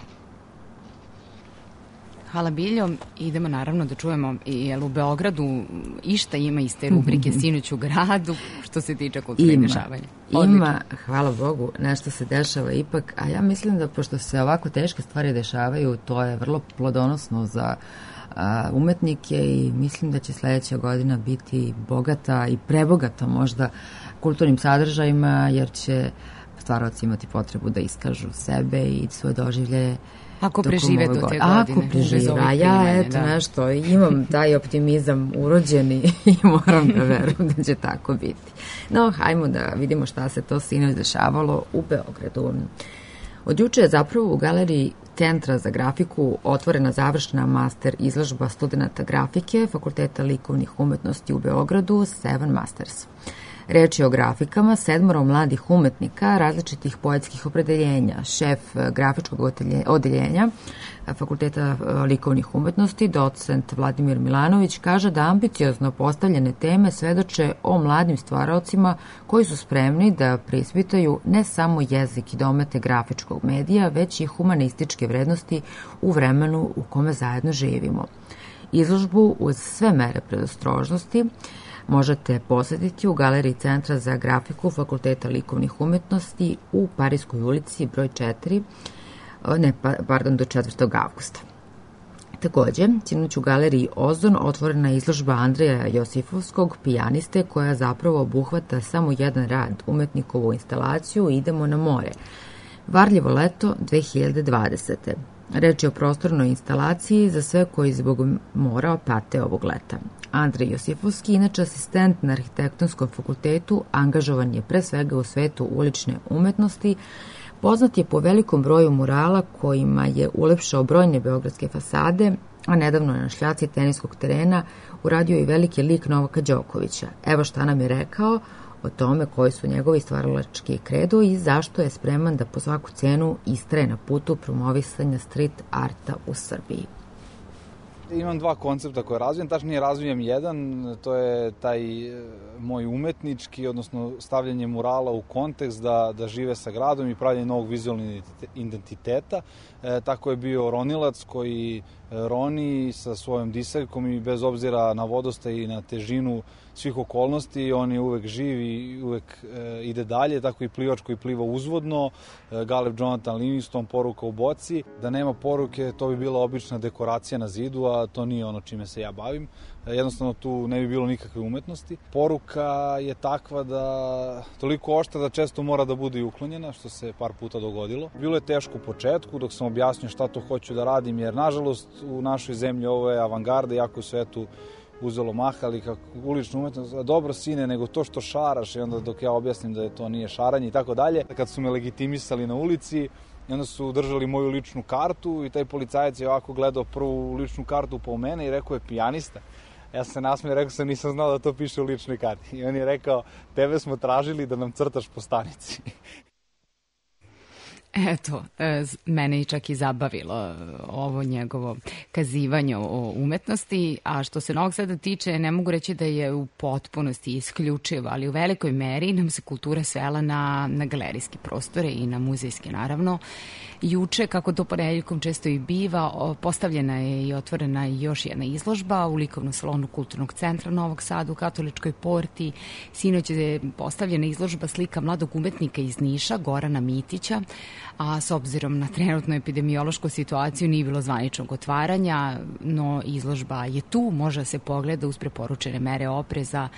Hvala Biljo. Idemo naravno da čujemo i jel u Beogradu išta ima iz te rubrike Sinoć u gradu što se tiče kulturnih dešavanja. Ima, hvala Bogu, nešto se dešava ipak, a ja mislim da pošto se ovako teške stvari dešavaju, to je vrlo plodonosno za a, umetnike i mislim da će sledeća godina biti bogata i prebogata možda kulturnim sadržajima, jer će stvaraoci imati potrebu da iskažu sebe i svoje doživljaje. Ako prežive do te godine. Ako prežive, a ja eto da. nešto, imam taj optimizam urođeni i moram da verujem da će tako biti. No, hajmo da vidimo šta se to sinoć dešavalo u Beogradu. Od juče je zapravo u galeriji Centra za grafiku otvorena završna master izložba studenta grafike Fakulteta likovnih umetnosti u Beogradu Seven Masters. Reč je o grafikama sedmoro mladih umetnika različitih poetskih opredeljenja. Šef grafičkog odeljenja Fakulteta likovnih umetnosti, docent Vladimir Milanović, kaže da ambiciozno postavljene teme svedoče o mladim stvaraocima koji su spremni da preispitaju ne samo jezik i domete grafičkog medija, već i humanističke vrednosti u vremenu u kome zajedno živimo. Izložbu uz sve mere predostrožnosti možete posjetiti u galeriji Centra za grafiku Fakulteta likovnih umetnosti u Parijskoj ulici broj četiri, ne, pardon, do četvrtog avgusta. Takođe, sinoć u galeriji Ozon otvorena je izložba Andreja Josifovskog, pijaniste, koja zapravo obuhvata samo jedan rad, umetnikovu instalaciju Idemo na more. Varljivo leto dve hiljade dvadesete. Reč je o prostornoj instalaciji za sve koji zbog mora pate ovog leta. Andrej Josifovski, inače asistent na arhitektonskom fakultetu, angažovan je pre svega u svetu ulične umetnosti, poznat je po velikom broju murala kojima je ulepšao brojne beogradske fasade, a nedavno je na šljaci teniskog terena uradio i veliki lik Novaka Đokovića. Evo šta nam je rekao o tome koji su njegovi stvaralački kredo i zašto je spreman da po svaku cenu istraje na putu promovisanja street arta u Srbiji. Imam dva koncepta koje razvijem, tačnije razvijem jedan, to je taj moj umetnički, odnosno stavljanje murala u kontekst da, da žive sa gradom i pravljanje novog vizualnog identiteta. E, tako je bio Ronilac koji roni sa svojom diseljkom i bez obzira na vodostaj i na težinu svih okolnosti, on je uvek živ i uvek e, ide dalje, tako i plivač koji pliva uzvodno, e, Galeb Jonathan Livingston, poruka u boci. Da nema poruke, to bi bila obična dekoracija na zidu, a to nije ono čime se ja bavim. E, jednostavno tu ne bi bilo nikakve umetnosti. Poruka je takva da toliko oštra da često mora da bude i uklonjena, što se par puta dogodilo. Bilo je teško u početku dok sam objasnio šta to hoću da radim, jer nažalost u našoj zemlji ovo je avangarda, jako u svetu uzelo maha, ali kako uličnu umetnost, dobro sine, nego to što šaraš, i onda dok ja objasnim da je to nije šaranje i tako dalje. Kad su me legitimisali na ulici, i onda su držali moju ličnu kartu i taj policajac je ovako gledao prvu ličnu kartu po mene i rekao je pijanista. Ja sam se nasmeo i rekao sam nisam znao da to piše u ličnoj karti. I on je rekao, tebe smo tražili da nam crtaš po stanici. Eto, mene i čak i zabavilo ovo njegovo kazivanje o umetnosti, a što se Novog Sada tiče, ne mogu reći da je u potpunosti isključivo, ali u velikoj meri nam se kultura svela na, na galerijski prostore i na muzejske, naravno. Juče, kako to ponedeljkom često i biva, postavljena je i otvorena još jedna izložba u likovnom salonu Kulturnog centra Novog Sada u Katoličkoj porti. Sinoć je postavljena izložba slika mladog umetnika iz Niša, Gorana Mitića, a s obzirom na trenutnu epidemiološku situaciju nije bilo zvaničnog otvaranja, no izložba je tu, može se pogleda uz preporučene mere opreza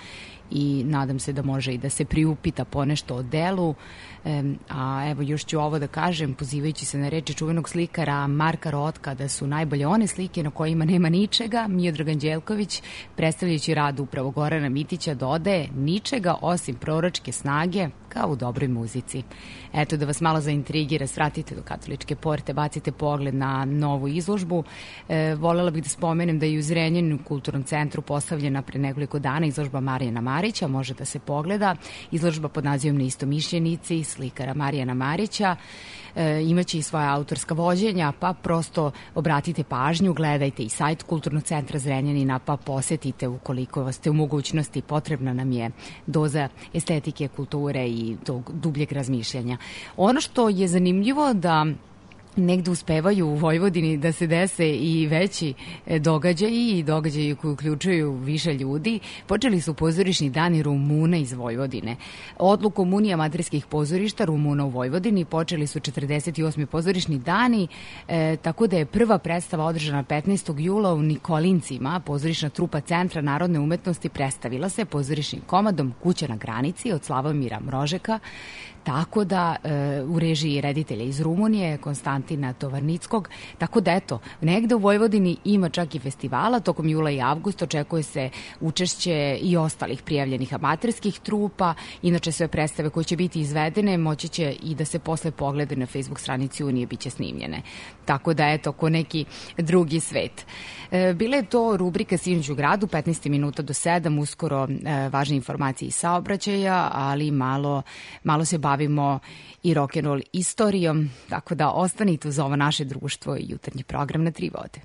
i nadam se da može i da se priupita ponešto o delu. E, a evo još ću ovo da kažem, pozivajući se na reči čuvenog slikara Marka Rotka, da su najbolje one slike na kojima nema ničega. Miodrag Anđelković, predstavljajući rad upravo Gorana Mitića, dodaje ničega osim proročke snage, kao u dobroj muzici. Eto, da vas malo zaintrigira, svratite do Katoličke porte, bacite pogled na novu izložbu. E, volela bih da spomenem da je u Zrenjaninu u Kulturnom centru postavljena pre nekoliko dana izložba Marijana Marića, može da se pogleda. Izložba pod nazivom Neistomišljenici slikara Marijana Marića. E, imaće i svoja autorska vođenja, pa prosto obratite pažnju, gledajte i sajt Kulturnog centra Zrenjanina, pa posetite ukoliko ste u mogućnosti. Potrebna nam je doza estetike, kulture i tog dubljeg razmišljanja. Ono što je zanimljivo da negde uspevaju u Vojvodini da se dese i veći događaji i događaji koji uključuju više ljudi. Počeli su pozorišni dani Rumuna iz Vojvodine. Odlukom Unije amaterskih pozorišta Rumuna u Vojvodini počeli su četrdeset osmi pozorišni dani, e, tako da je prva predstava održana petnaestog jula u Nikolincima. Pozorišna trupa Centra narodne umetnosti predstavila se pozorišnim komadom Kuća na granici od Slavomira Mrožeka, tako da e, u režiji reditelja iz Rumunije, Konstantina Tovarnickog, tako da eto, negde u Vojvodini ima čak i festivala, tokom jula i avgusta očekuje se učešće i ostalih prijavljenih amaterskih trupa, inače sve predstave koje će biti izvedene moći će i da se posle poglede na Facebook stranici Unije, bit će snimljene. Tako da eto, ko neki drugi svet. E, bila je to rubrika Sinoć u gradu, petnaest minuta do sedam, uskoro e, važne informacije iz saobraćaja, ali malo, malo se bavimo i rock'n'roll istorijom, tako da ostanite uz ovo naše društvo i jutarnji program na Tri vode.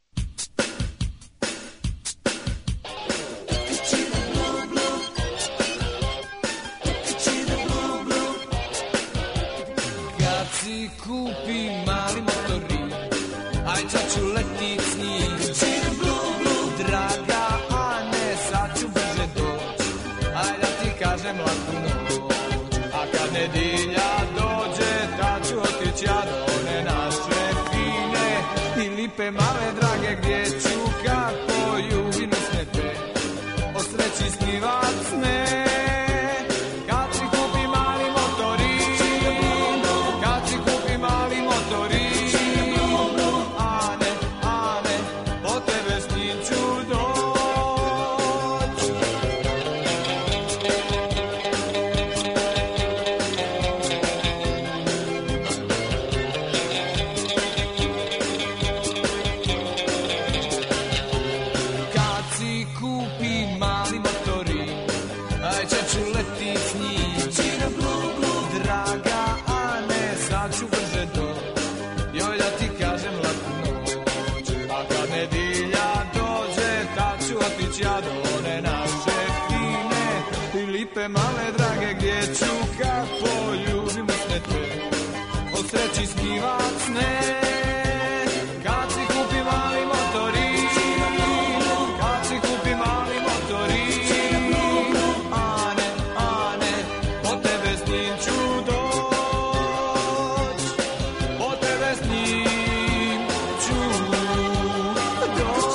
Kad si kupi mali motori, aj čaču letit s njim, draga, a ne sad ću brže doć, aj da ti kažem laku noć, a kad nedelja dođe, tad ću otić ja do one naše fine i lipe male drage, gdje ću kako ljubim snete, o sreći snivat sne. Kad si kupi mali motori, kad si kupi mali motori, Ane, Ane, po tebe s njim ću doć. Kad si kupi mali motori, aj ću letit s njim, draga, a ne sad ću brže doć, joj da ti kažem laku noć, a kad nedelja prečiskivac ne. Kad si kupi mali motorin, kad si kupi mali motorin, Ane, Ane, po tebe s njim ću doć, po tebe s njim ću doć.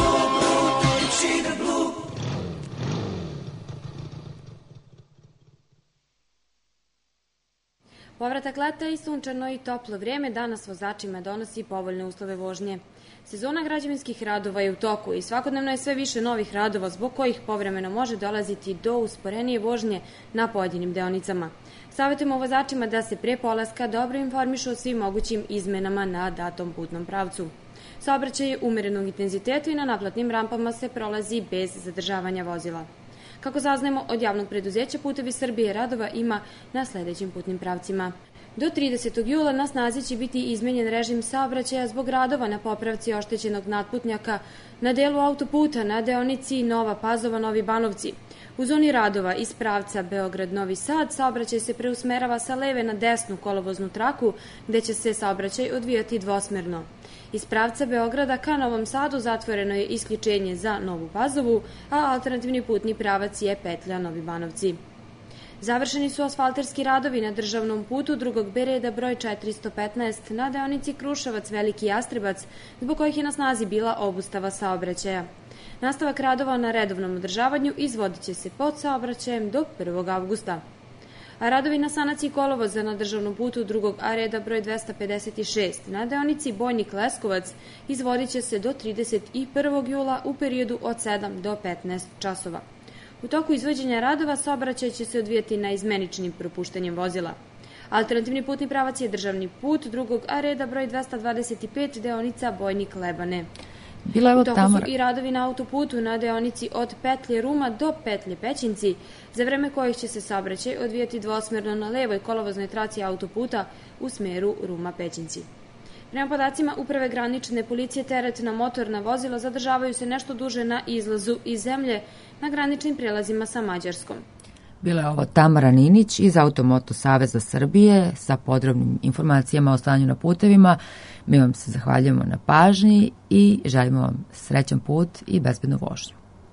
Povratak leta i sunčano i toplo vrijeme danas vozačima donosi povoljne uslove vožnje. Sezona građevinskih radova je u toku i svakodnevno je sve više novih radova zbog kojih povremeno može dolaziti do usporenije vožnje na pojedinim deonicama. Savjetujemo vozačima da se pre polaska dobro informišu o svim mogućim izmenama na datom putnom pravcu. Saobraćaj je umerenog intenziteta i na naplatnim rampama se prolazi bez zadržavanja vozila. Kako saznajemo od javnog preduzeća Putevi Srbije, radova ima na sledećim putnim pravcima. Do tridesetog jula na snazi će biti izmenjen režim saobraćaja zbog radova na popravci oštećenog natputnjaka na delu autoputa na deonici Nova Pazova-Novi Banovci. U zoni radova iz pravca Beograd-Novi Sad saobraćaj se preusmerava sa leve na desnu kolovoznu traku, gde će se saobraćaj odvijati dvosmerno. Iz pravca Beograda ka Novom Sadu zatvoreno je isključenje za Novu Pazovu, a alternativni putni pravac je petlja Novi Banovci. Završeni su asfalterski radovi na državnom putu drugog B reda broj četiristo petnaest na deonici Kruševac-Veliki Jastrebac, zbog kojih je na snazi bila obustava saobraćaja. Nastavak radova na redovnom održavanju izvodit će se pod saobraćajem do prvog avgusta. A radovi na sanaciji kolovoza na državnom putu drugog A reda broj dvesta pedeset šest na deonici Bojnik-Leskovac izvodit će se do trideset prvog jula u periodu od sedam do petnaest časova. U toku izvođenja radova saobraćaj će se odvijati na izmeničnim propuštanjem vozila. Alternativni putni pravac je državni put drugog A reda broj dvesta dvadeset pet deonica Bojnik-Lebane. Bila je U toku Tamara. su i radovi na autoputu na deonici od petlje Ruma do petlje Pećinci, za vreme kojih će se saobraćaj odvijati dvosmerno na levoj kolovoznoj traci autoputa u smeru Ruma-Pećinci. Prema podacima Uprave granične policije, teretna motorna vozila zadržavaju se nešto duže na izlazu iz zemlje na graničnim prelazima sa Mađarskom. Bila je ovo Tamara Ninić iz Automoto Saveza Srbije sa podrobnim informacijama o stanju na putevima. Mi vam se zahvaljujemo na pažnji i želimo vam srećan put i bezbednu vožnju.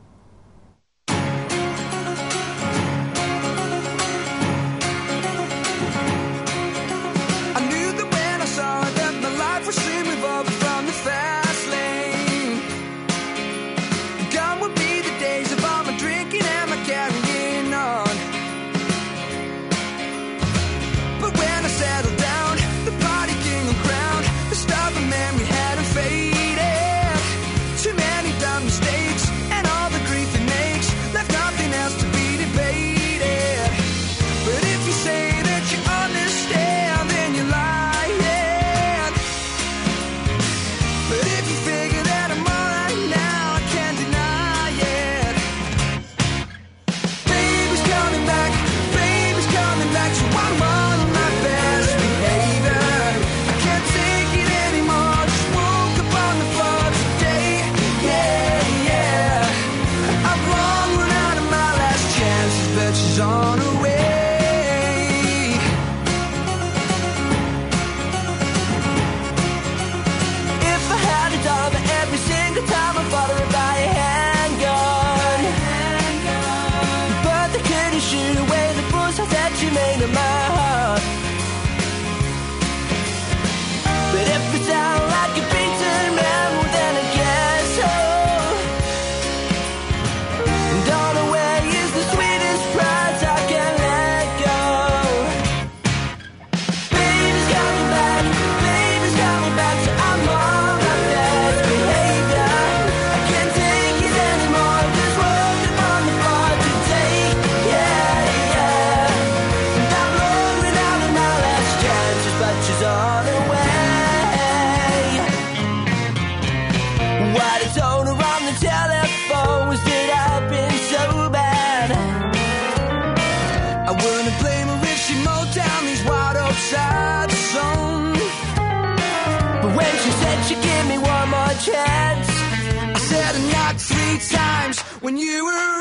Chance. I said a knock three times when you were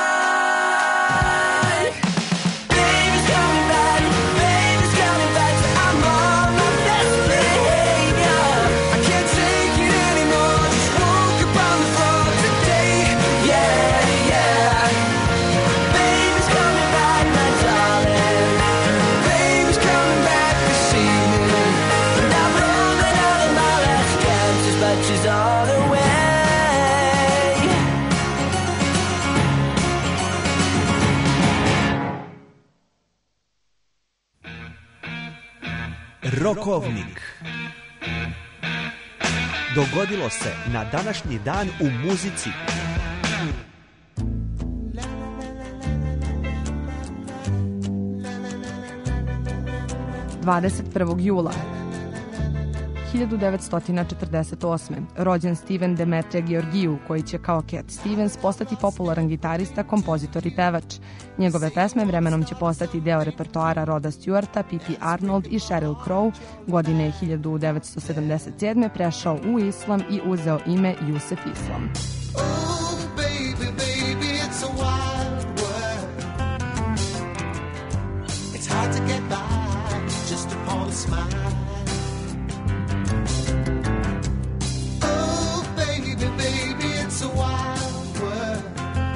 right. Baby's coming back, baby's coming back to Rokovnik. Dogodilo se na današnji dan u muzici. dvadeset prvog jula hiljadu devetsto četrdeset osme. rođen Steven Demetre Georgiju, koji će kao Cat Stevens postati popularan gitarista, kompozitor i pevač. Njegove pesme vremenom će postati deo repertoara Roda Stewarta, Pippi Arnold i Sheryl Crow. Godine hiljadu devetsto sedamdeset sedme. prešao u islam i uzeo ime Jusef Islam. Oh, baby, baby, it's a wild world. It's hard to get by just upon a smile. Oh, baby, baby, it's a wild world.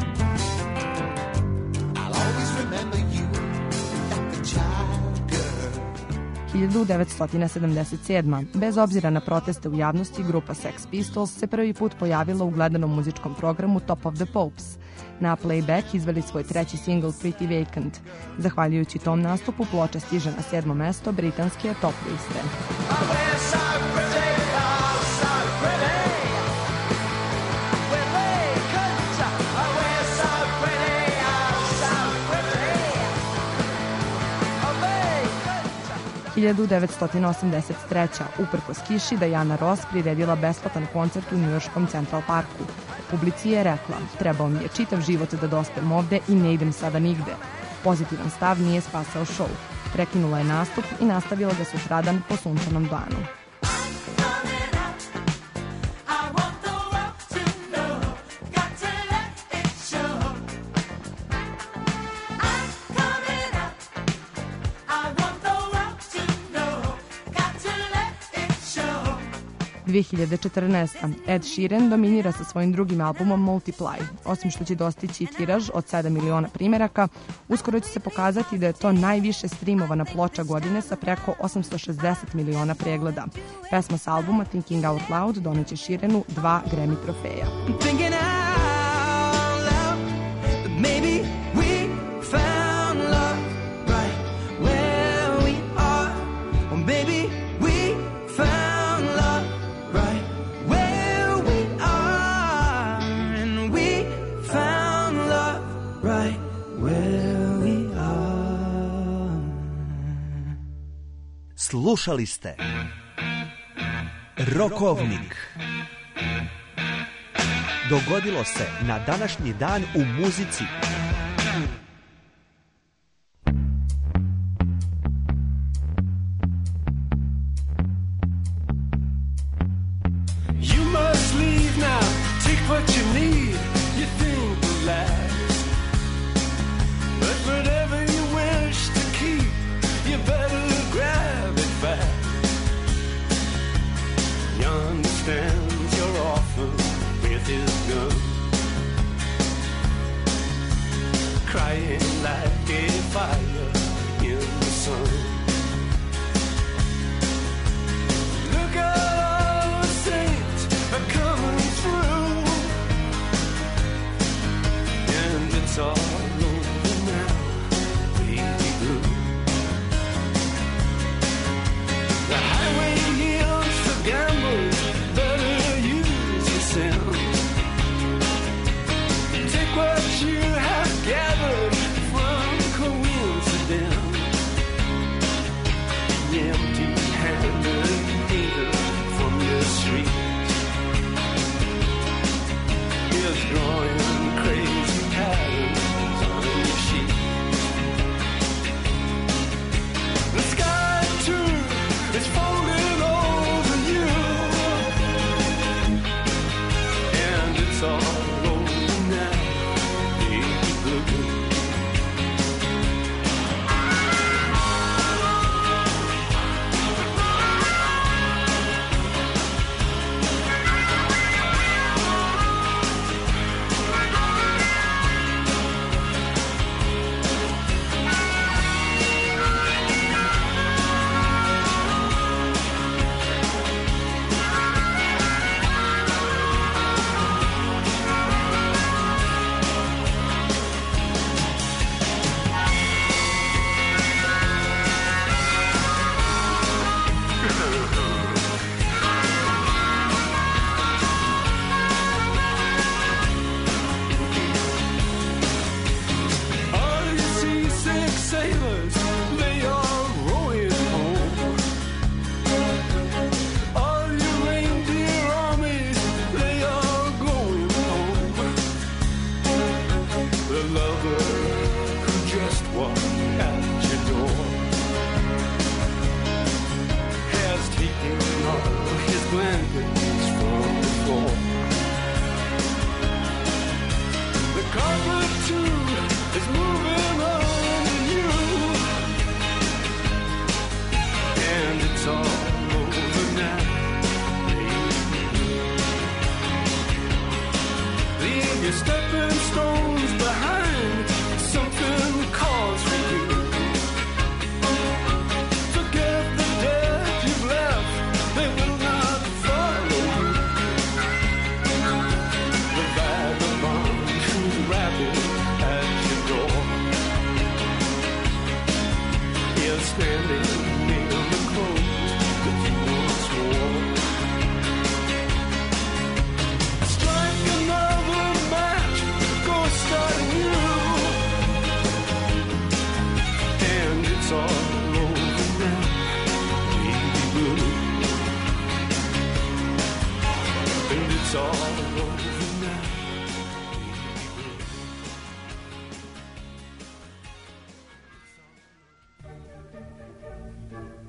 I'll always remember you like a child girl. hiljadu devetsto sedamdeset sedme. Bez obzira na proteste u javnosti, grupa Sex Pistols se prvi put pojavila u gledanom muzičkom programu Top of the Pops. Na playback izveli svoj treći singl Pretty Vacant. Zahvaljujući tom nastupu, ploča stiže na sedmo mesto britanske top liste. hiljadu devetsto osamdeset treće. Uprkos kiši, Diana Ross priredila besplatan koncert u njujorškom Central Parku. U publici je rekla: trebao mi je čitav život da dospem ovde i ne idem sada nigde. Pozitivan stav nije spasao šou. Prekinula je nastup i nastavila ga sutradan po sunčanom danu. dve hiljade četrnaeste. Ed Sheeran dominira sa svojim drugim albumom Multiply. Osim što će dostići tiraž od sedam miliona primeraka, uskoro će se pokazati da je to najviše streamovana ploča godine sa preko osamsto šezdeset miliona pregleda. Pesma s albuma Thinking Out Loud doneće Sheeranu dva Grammy trofeja. Thinking out loud that maybe we found love right where we are. Or maybe we found love right where we are. And we found love right where we are. Slušali ste Rokovnik. Dogodilo se na današnji dan u muzici. You must leave now, take what you need, you think will last. But whatever you wish to keep, you better grab it fast. You understand your offer with his gun, crying like a fire in the sun. Look at all the saints are coming through, and it's all over now, baby blue. The highway yields for gamblers, better use your sense. Take what you have gathered from coincidence. Empty-handed needle from your street is drawing crazy patterns on your sheet. The sky too is folding over you, and it's all over now, baby blue.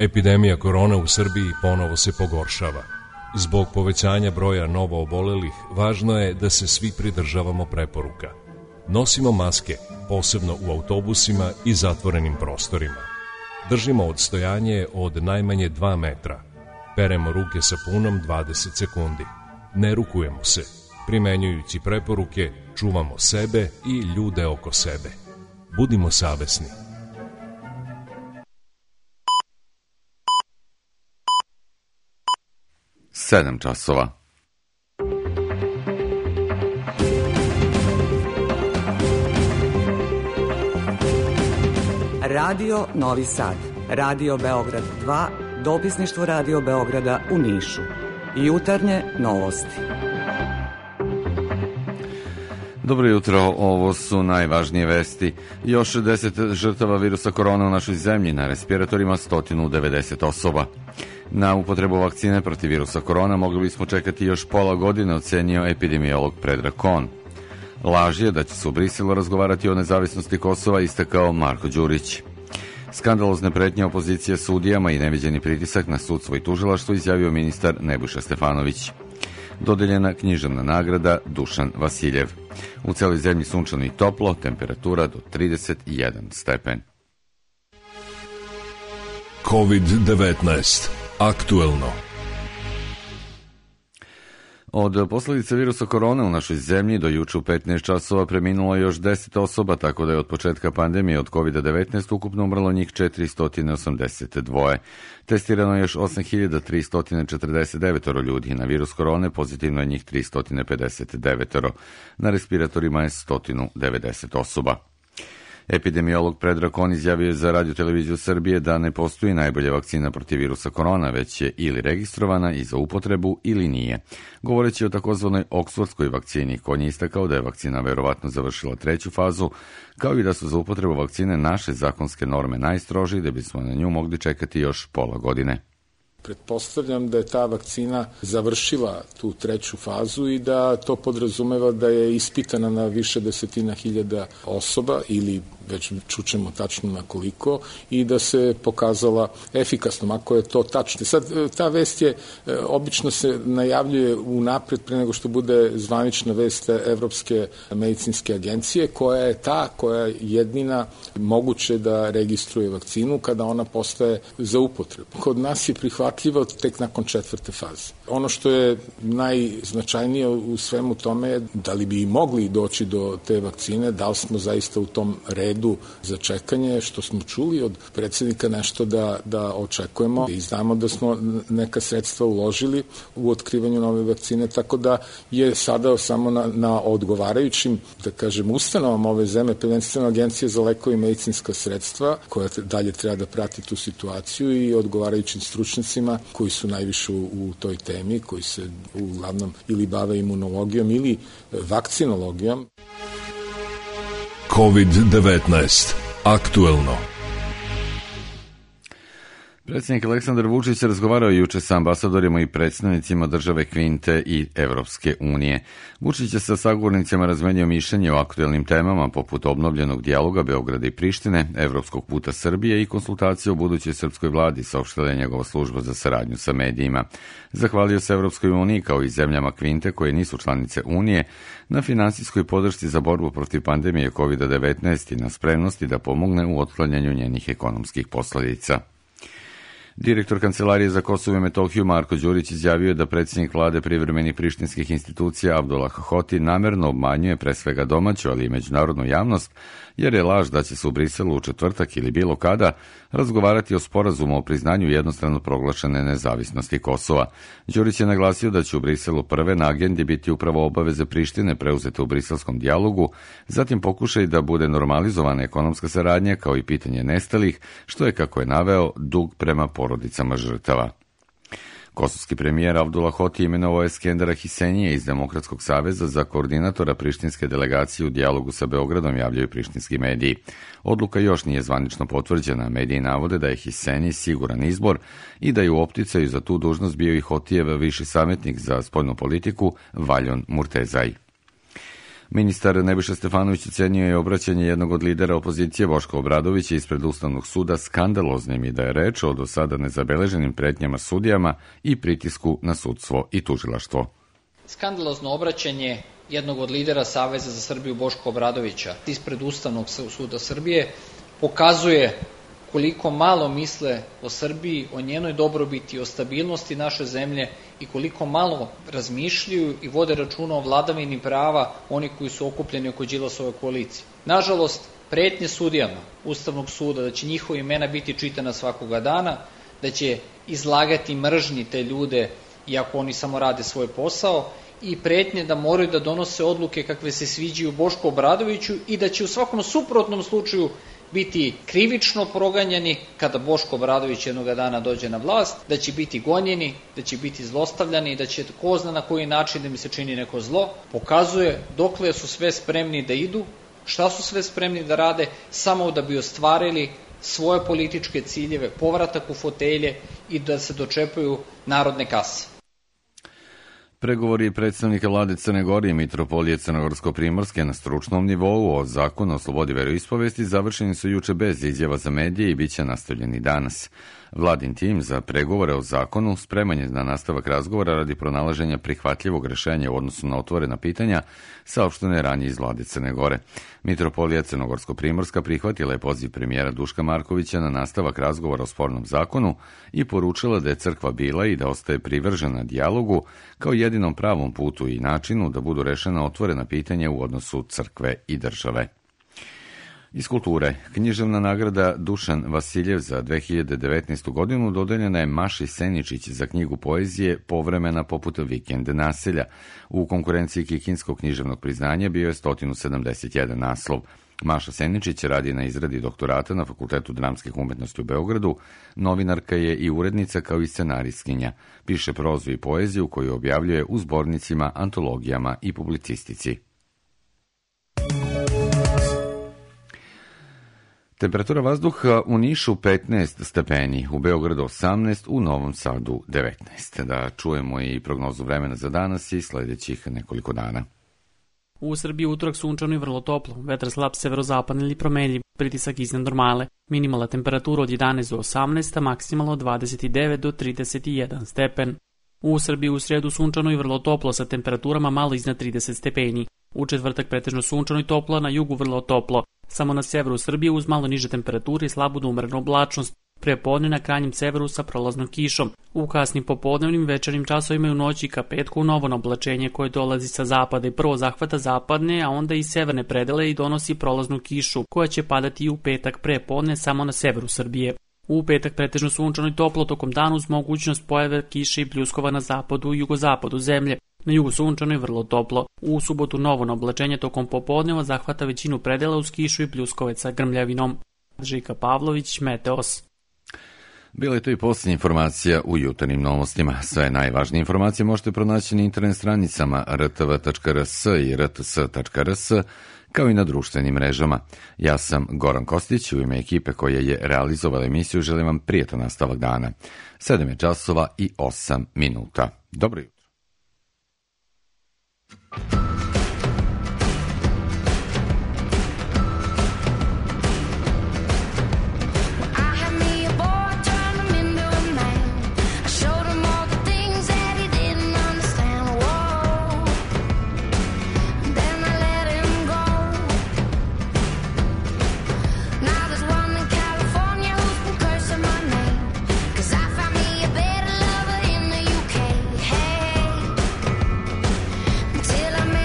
Epidemija korona u Srbiji ponovo se pogoršava. Zbog povećanja broja novoobolelih, važno je da se svi pridržavamo preporuka. Nosimo maske, posebno u autobusima i zatvorenim prostorima. Držimo odstojanje od najmanje dva metra. Peremo ruke sapunom dvadeset sekundi. Ne rukujemo se. Primenjujući preporuke, čuvamo sebe i ljude oko sebe. Budimo savesni. Sedam časova. Radio Novi Sad, Radio Beograd dva, dopisništvo Radio Beograda u Nišu. Jutarnje novosti. Dobro jutro, ovo su najvažnije vesti. Još deset žrtava virusa korona u našoj zemlji, na respiratorima sto devedeset osoba. Na upotrebu vakcine protiv virusa korona mogli bismo čekati još pola godine, ocenio epidemiolog Predrag Kon. Laž je da će se u Briselu razgovarati o nezavisnosti Kosova, istakao Marko Đurić. Skandalozne pretnje opozicije sudijama i neviđeni pritisak na sudstvo i tužilaštvo, izjavio ministar Nebojša Stefanović. Dodeljena književna nagrada Dušan Vasiljev. U celoj zemlji sunčano i toplo, temperatura do trideset jedan stepen. kovid devetnaest. Aktuelno. Od posledica virusa korona u našoj zemlji do juče u petnaest časova preminulo još deset osoba, tako da je od početka pandemije od kovid devetnaest ukupno umrlo njih četiristo osamdeset dva. Testirano je još osam hiljada tristo četrdeset devet ljudi. Na virus korone pozitivno je njih tristo pedeset devet. Na respiratorima je sto devedeset osoba. Epidemiolog Predrag Kon izjavio je za Radio Televiziju Srbije da ne postoji najbolja vakcina protiv virusa korona, već je ili registrovana i za upotrebu ili nije. Govoreći o takozvanoj oksfordskoj vakcini, Kon je istakao da je vakcina verovatno završila treću fazu, kao i da su za upotrebu vakcine naše zakonske norme najstrožije, da bismo na nju mogli čekati još pola godine. Pretpostavljam da je ta vakcina završila tu treću fazu i da to podrazumeva da je ispitana na više desetina hiljada osoba ili već čućemo tačno na koliko i da se pokazala efikasnom, ako je to tačno. Sad, ta vest je, obično se najavljuje unapred pre nego što bude zvanična vest Evropske medicinske agencije, koja je ta koja je jedina moguće da registruje vakcinu kada ona postaje za upotrebu. Kod nas je prihvatljiva tek nakon četvrte faze. Ono što je najznačajnije u svemu tome je da li bi mogli doći do te vakcine, da li smo zaista u tom redu za čekanje, što smo čuli od predsjednika nešto da, da očekujemo i znamo da smo neka sredstva uložili u otkrivanju nove vakcine, tako da je sada samo na, na odgovarajućim, da kažem, ustanovama ove zemlje, prvenstveno Agencije za lekove i medicinska sredstva, koja dalje treba da prati tu situaciju, i odgovarajućim stručnicima koji su najviše u, u toj temi, koji se uglavnom ili bave imunologijom ili vakcinologijom. kovid devetnaest. Aktuelno. Predsjednik Aleksandar Vučić razgovarao juče sa ambasadorima i predstavnicima države Kvinte i Evropske unije. Vučić je sa sagovornicima razmenio mišljenje o aktuelnim temama poput obnovljenog dijaloga Beograda i Prištine, evropskog puta Srbije i konsultacije o budućoj srpskoj vladi, saopštila je njegova služba za saradnju sa medijima. Zahvalio se Evropskoj uniji kao i zemljama Kvinte koje nisu članice Unije na finansijskoj podršci za borbu protiv pandemije kovid devetnaest i na spremnosti da pomogne u otklanjanju njenih ekonomskih posledica. Direktor Kancelarije za Kosovo i Metohiju Marko Đurić izjavio je da predsjednik vlade privremenih prištinskih institucija Abdullah Hoti namerno obmanjuje pre svega domaću, ali i međunarodnu javnost, jer je laž da će se u Briselu u četvrtak ili bilo kada razgovarati o sporazumu o priznanju jednostrano proglašene nezavisnosti Kosova. Đurić je naglasio da će u Briselu prve na agendi biti upravo obaveze Prištine preuzete u briselskom dijalogu, zatim pokušaj da bude normalizovana ekonomska saradnja kao i pitanje nestalih, što je, kako je naveo, dug prema porodicama žrtava. Kosovski premijer Abdullah Hoti imenovao je Skendera Hisenija iz Demokratskog saveza za koordinatora prištinske delegacije u dijalogu sa Beogradom, javljaju prištinski mediji. Odluka još nije zvanično potvrđena. Mediji navode da je Hiseni siguran izbor i da je u opticaju za tu dužnost bio i Hotijev viši savjetnik za spoljnu politiku Valjon Murtezaj. Ministar Nebojša Stefanović ocenio je obraćanje jednog od lidera opozicije Boška Obradovića ispred Ustavnog suda skandaloznim i da je reč o do sada nezabeleženim pretnjama sudijama i pritisku na sudstvo i tužilaštvo. Skandalozno obraćanje jednog od lidera Saveza za Srbiju Boška Obradovića ispred Ustavnog suda Srbije pokazuje koliko malo misle o Srbiji, o njenoj dobrobiti, o stabilnosti naše zemlje i koliko malo razmišljaju i vode računa o vladavini prava oni koji su okupljeni oko Đilasove koalicije. Nažalost, pretnje sudijama Ustavnog suda da će njihova imena biti čitana svakoga dana, da će izlagati mržnji te ljude iako oni samo rade svoj posao, i pretnje da moraju da donose odluke kakve se sviđaju Bošku Obradoviću i da će u svakom suprotnom slučaju biti krivično proganjani kada Boško Obradović jednog dana dođe na vlast, da će biti gonjeni, da će biti zlostavljani i da će ko zna na koji način da mi se čini neko zlo, pokazuje dokle su sve spremni da idu, šta su sve spremni da rade samo da bi ostvarili svoje političke ciljeve, povratak u fotelje i da se dočepaju narodne kase. Pregovori predstavnika vlade Crne Gore i Mitropolije Crnogorsko-Primorske na stručnom nivou o zakonu o slobodi veroispovesti završeni su juče bez izjava za medije i bit će nastavljeni danas. Vladin tim za pregovore o zakonu spreman je na nastavak razgovora radi pronalaženja prihvatljivog rešenja u odnosu na otvorena pitanja, saopšteno je ranije iz vlade Crne Gore. Mitropolija Crnogorsko-Primorska prihvatila je poziv premijera Duška Markovića na nastavak razgovora o spornom zakonu i poručila da je crkva bila i da ostaje privržena dijalogu kao jedinom pravom putu i načinu da budu rešena otvorena pitanja u odnosu crkve i države. Iz kulture, književna nagrada Dušan Vasiljev za dve hiljade devetnaestu. godinu dodeljena je Maši Seničić za knjigu poezije Povremena poput Vikend naselja. U konkurenciji Kikinskog književnog priznanja bio je sto sedamdeset jedan naslov. Maša Seničić radi na izradi doktorata na Fakultetu dramskih umetnosti u Beogradu, novinarka je i urednica kao i scenarijskinja. Piše prozu i poeziju koju objavljuje u zbornicima, antologijama i publicistici. Temperatura vazduha u Nišu petnaest stepeni, u Beogradu osamnaest, u Novom Sadu devetnaest. Da čujemo i prognozu vremena za danas i sledećih nekoliko dana. U Srbiji utorak sunčano i vrlo toplo, vetar slab severozapadni ili promenljiv, pritisak iznad normale, minimalna temperatura od jedanaest do osamnaest, a maksimalno od dvadeset devet do trideset jedan stepen. U Srbiji u sredu sunčano i vrlo toplo sa temperaturama malo iznad trideset stepeni. U četvrtak pretežno sunčano i toplo, na jugu vrlo toplo. Samo na severu Srbije uz malo niže temperature i slabu do umerenu oblačnost. Prepodne na krajnjem severu sa prolaznom kišom. U kasnim popodnevnim večernim časovima i u noći ka petku novo oblačenje koje dolazi sa zapada i prvo zahvata zapadne, a onda i severne predele i donosi prolaznu kišu koja će padati i u petak prepodne samo na severu Srbije. U petak pretežno sunčano i toplo tokom dana uz mogućnost pojave kiše i pljuskova na zapadu i jugozapadu zemlje. Na jugu sunčano i vrlo toplo. U subotu novo oblačenje tokom popodneva zahvata većinu predela uz kišu i pljuskove sa grmljavinom. Žika Pavlović, Meteos. Bila je to i posljednja informacija u jutarnjim novostima. Sve najvažnije informacije možete pronaći na internet stranicama r t v tačka r s i r t s tačka r s, kao i na društvenim mrežama. Ja sam Goran Kostić, u ime ekipe koja je realizovala emisiju želim vam prijetan nastavak dana. sedam je časova i osam minuta. Dobro jutro. Till I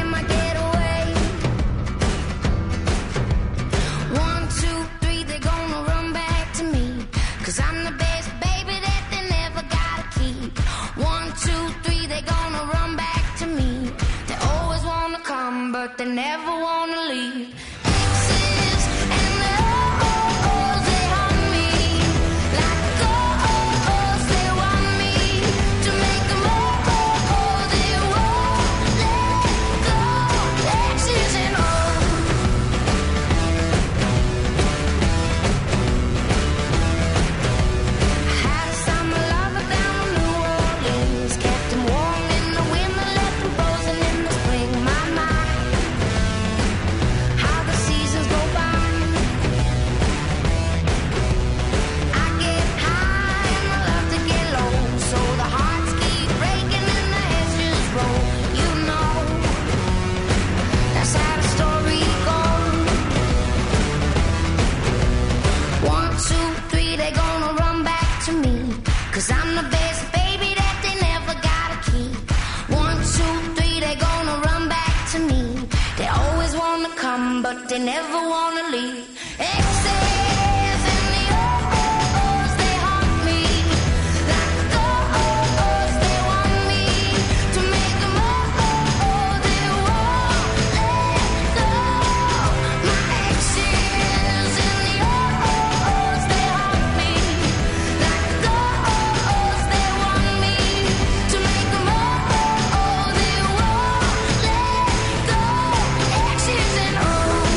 'cause I'm the best baby that they never gotta keep. One, two, three, they gonna run back to me. They always wanna come, but they never wanna leave. Exes and the oh-oh-ohs, they haunt me. Like the oh-ohs, they want me to make them oh-oh-oh, they won't let go. My exes and the oh-oh-ohs, they haunt me. Like the oh-ohs, they want me to make them oh-oh-oh, they won't let go. Exes and oh.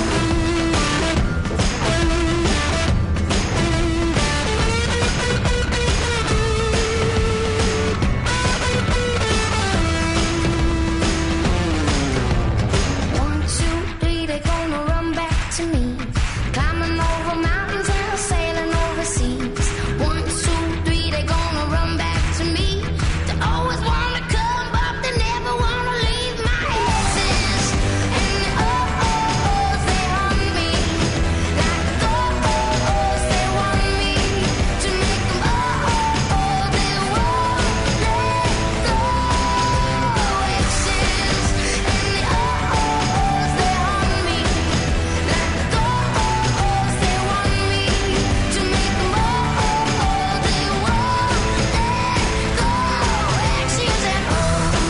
One, two, three, they gonna run back to me. Climbing over mountains and sailing overseas. One, two, three, they gonna run back to me. They always wanna come, but they never wanna leave. My exes and the oh-oh-ohs, they haunt me. Like the oh-ohs, they want me to make them oh-oh-oh, they won't let go. Exes and the oh-oh-ohs, they haunt me. Like the oh-ohs, they want me to make them oh-oh-oh, they won't let go. Exes and oh.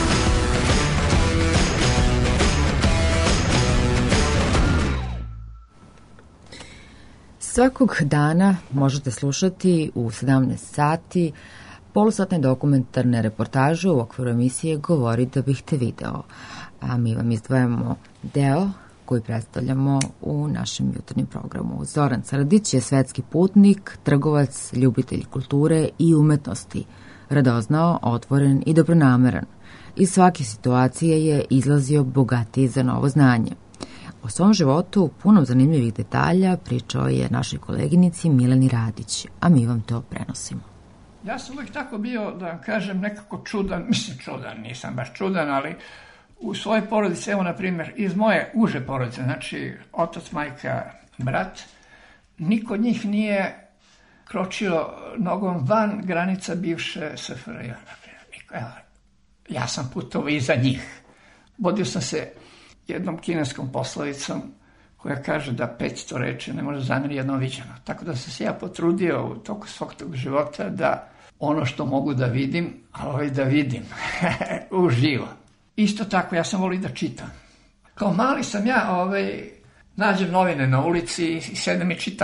Svakog dana možete slušati u sedamnaest sati polusatne dokumentarne reportaže u okviru emisije Govori da bih te video. A mi vam izdvajamo deo koji predstavljamo u našem jutarnjem programu. Zoran Crdić je svetski putnik, trgovac, ljubitelj kulture i umetnosti, radoznao, otvoren i dobronameran. Iz svake situacije je izlazio bogatiji za novo znanje. O svom životu, punom zanimljivih detalja, pričao je našoj koleginici Mileni Radić, a mi vam to prenosimo. Ja sam uvijek tako bio, da vam kažem, nekako čudan, mislim čudan, nisam baš čudan, ali u svojoj porodici, evo na primjer, iz moje uže porodice, znači otac, majka, brat, niko od njih nije kročio nogom van granica bivše S F R J, na primjer. Niko, evo, ja sam putovao iza njih. Vodio sam se jednom kineskom poslovicom koja kaže da petsto reči ne može zamjeriti jednom viđeno. Tako da sam se ja potrudio u toku svog tog života da ono što mogu da vidim, ali da vidim uživo. Isto tako, ja sam volio da čitam. Kao mali sam ja, ovaj, nađem novine na ulici i sedem i čitam.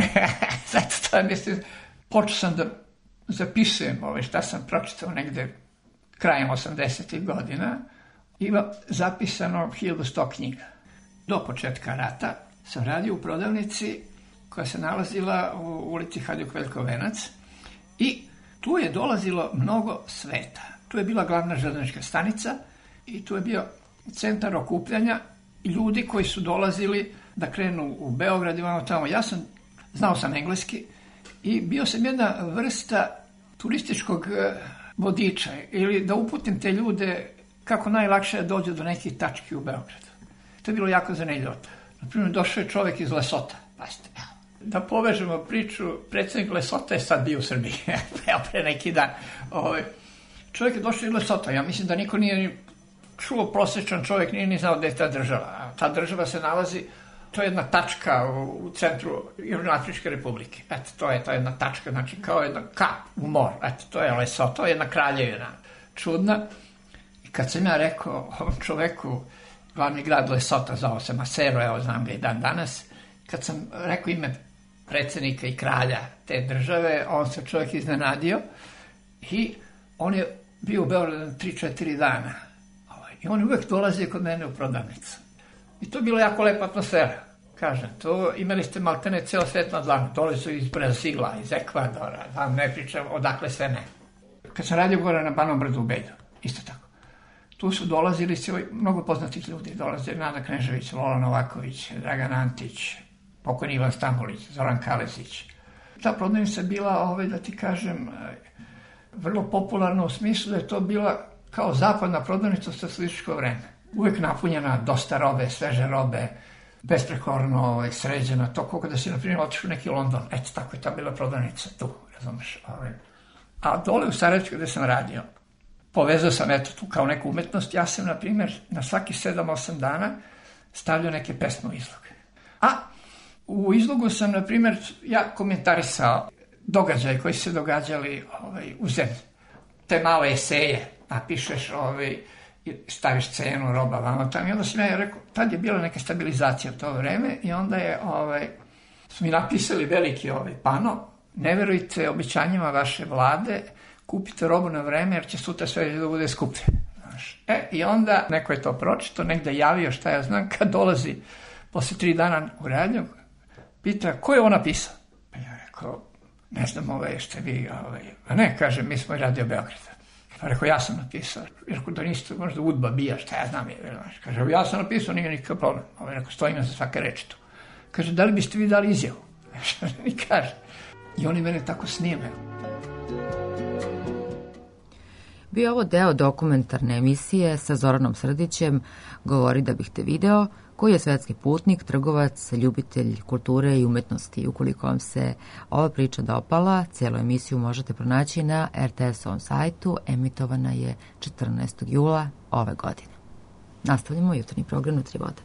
Zato to je, mislim, počeo sam da zapisujem ovaj, šta sam pročitao negde krajem osamdesetih godina. Ima zapisano hiljadu sto knjiga. Do početka rata sam radio u prodavnici koja se nalazila u ulici Hadjuk Veljko Venac i tu je dolazilo mnogo sveta. Tu je bila glavna železnička stanica i tu je bio centar okupljanja ljudi koji su dolazili da krenu u Beograd i vamo tamo. Ja sam, znao sam engleski i bio sam jedna vrsta turističkog vodiča ili da uputim te ljude kako najlakše dođu do nekih tački u Beogradu. To je bilo jako zanimljivo. Naprimjer, došao je čovjek iz Lesota. Pazite, da povežemo priču, predsjednik Lesota je sad bio u Srbiji. Evo, pre neki dan. Ovaj, čovjek je došao iz Lesota. Ja mislim da niko nije ni čuo, prosječan čovjek nije ni znao gde je ta država. A ta država se nalazi, to je jedna tačka u, u centru Južnoafričke republike. Eto, to je ta jedna tačka, znači kao jedna kap u mor. Eto, to je Lesoto, to je jedna kraljevina. Čudna. Kad sam ja rekao ovom čoveku, glavni grad Lesota, zvao se Masero, evo znam ga i dan danas, kad sam rekao ime predsjednika i kralja te države, on se čovjek iznenadio i on je bio u Beogradu tri četiri dana. I on je uvek dolazio kod mene u prodavnicu. I to je bilo jako lepa atmosfera. Kažem, to imali ste maltene ceo svet na dlanu. Dole su iz Brazila, iz Ekvadora, vam ne pričam odakle sve ne. Kad sam radio gore na Banom brdu u Belju, isto tako. Tu su dolazili se mnogo poznatih ljudi. Dolaze Nada Knežević, Lola Novaković, Dragan Antić, pokojni Ivan Stambolić, Zoran Kalezić. Ta prodavnica je bila, ovaj, da ti kažem, vrlo popularna u smislu da je to bila kao zapadna prodavnica u socijalističko vreme. Uvijek napunjena, dosta robe, sveže robe, besprekorno ovaj, sređena, to koliko da si, na primjer, otišao u neki London. Eto, tako je ta bila prodavnica tu, razumeš. Ovaj. A dole u Sarajevcu gde sam radio, povezao sam eto tu kao neku umetnost, ja sam, na primjer, na svaki sedam osam dana stavljao neke pesme u izlog. A u izlogu sam, na primjer, ja komentarisao događaje koji se događali ovaj, u zemlji. Te male eseje, napišeš, ovaj, staviš cenu, roba, vamo tamo. I onda sam ja rekao, tad je bila neka stabilizacija u to vreme i onda je, ovaj, su mi napisali veliki ovaj, pano, ne verujte obećanjima vaše vlade, kupite robu na vreme jer će sutra sve da bude skuplje. Znaš. E, i onda neko je to pročito, negde javio, šta ja znam, kad dolazi posle tri dana u radnju, pita, ko je ovo napisao? Pa ja rekao, ne znam, ove, ste vi, ove, a ne, kaže, mi smo i Radio Beograda. Pa rekao, ja sam napisao. Rekao, da niste možda udba bija, šta ja znam je. Kaže, ja sam napisao, nije nikakav problem. Ove, rekao, stojim za svake reči tu. Kaže, da li biste vi dali izjavu? I kaže. I oni mene tako snimaju. Bio ovo deo dokumentarne emisije sa Zoranom Srdićem, Govori da bih te video, koji je svetski putnik, trgovac, ljubitelj kulture i umetnosti. Ukoliko vam se ova priča dopala, cijelu emisiju možete pronaći na er te es-ovom sajtu, emitovana je četrnaestog jula ove godine. Nastavljamo jutarnji program na Tri vode.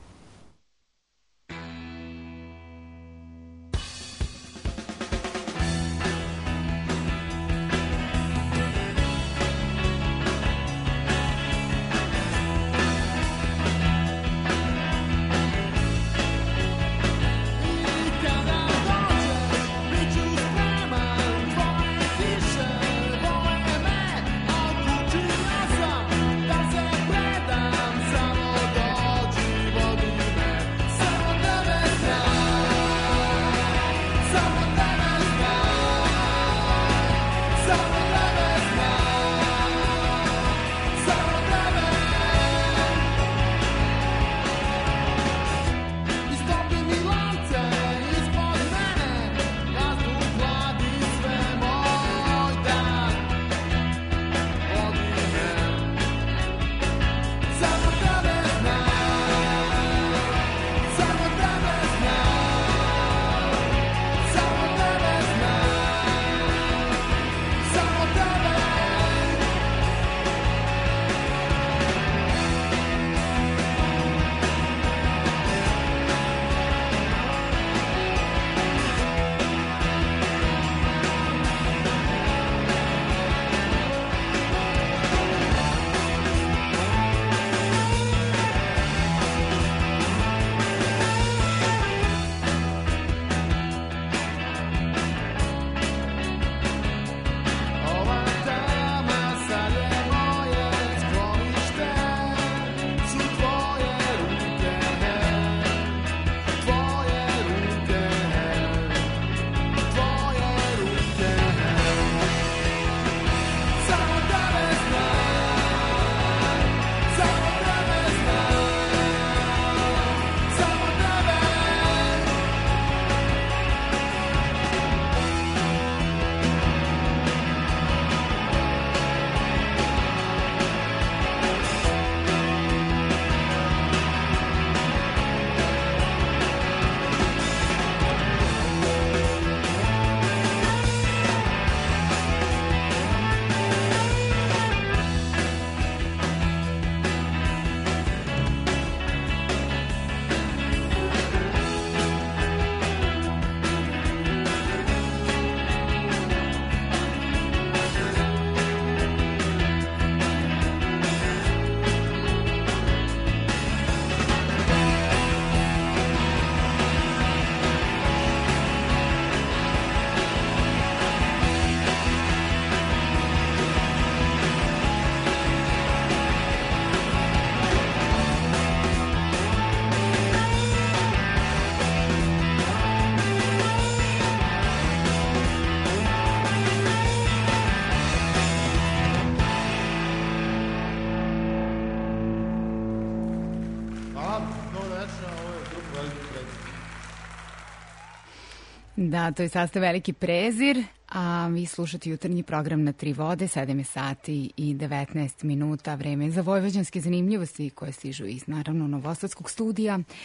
Da, to je sastav Veliki prezir, a vi slušate jutarnji program na Tri vode, sedam je sati i devetnaest minuta, vreme za vojvođanske zanimljivosti koje stižu iz, naravno, Novosadskog studija.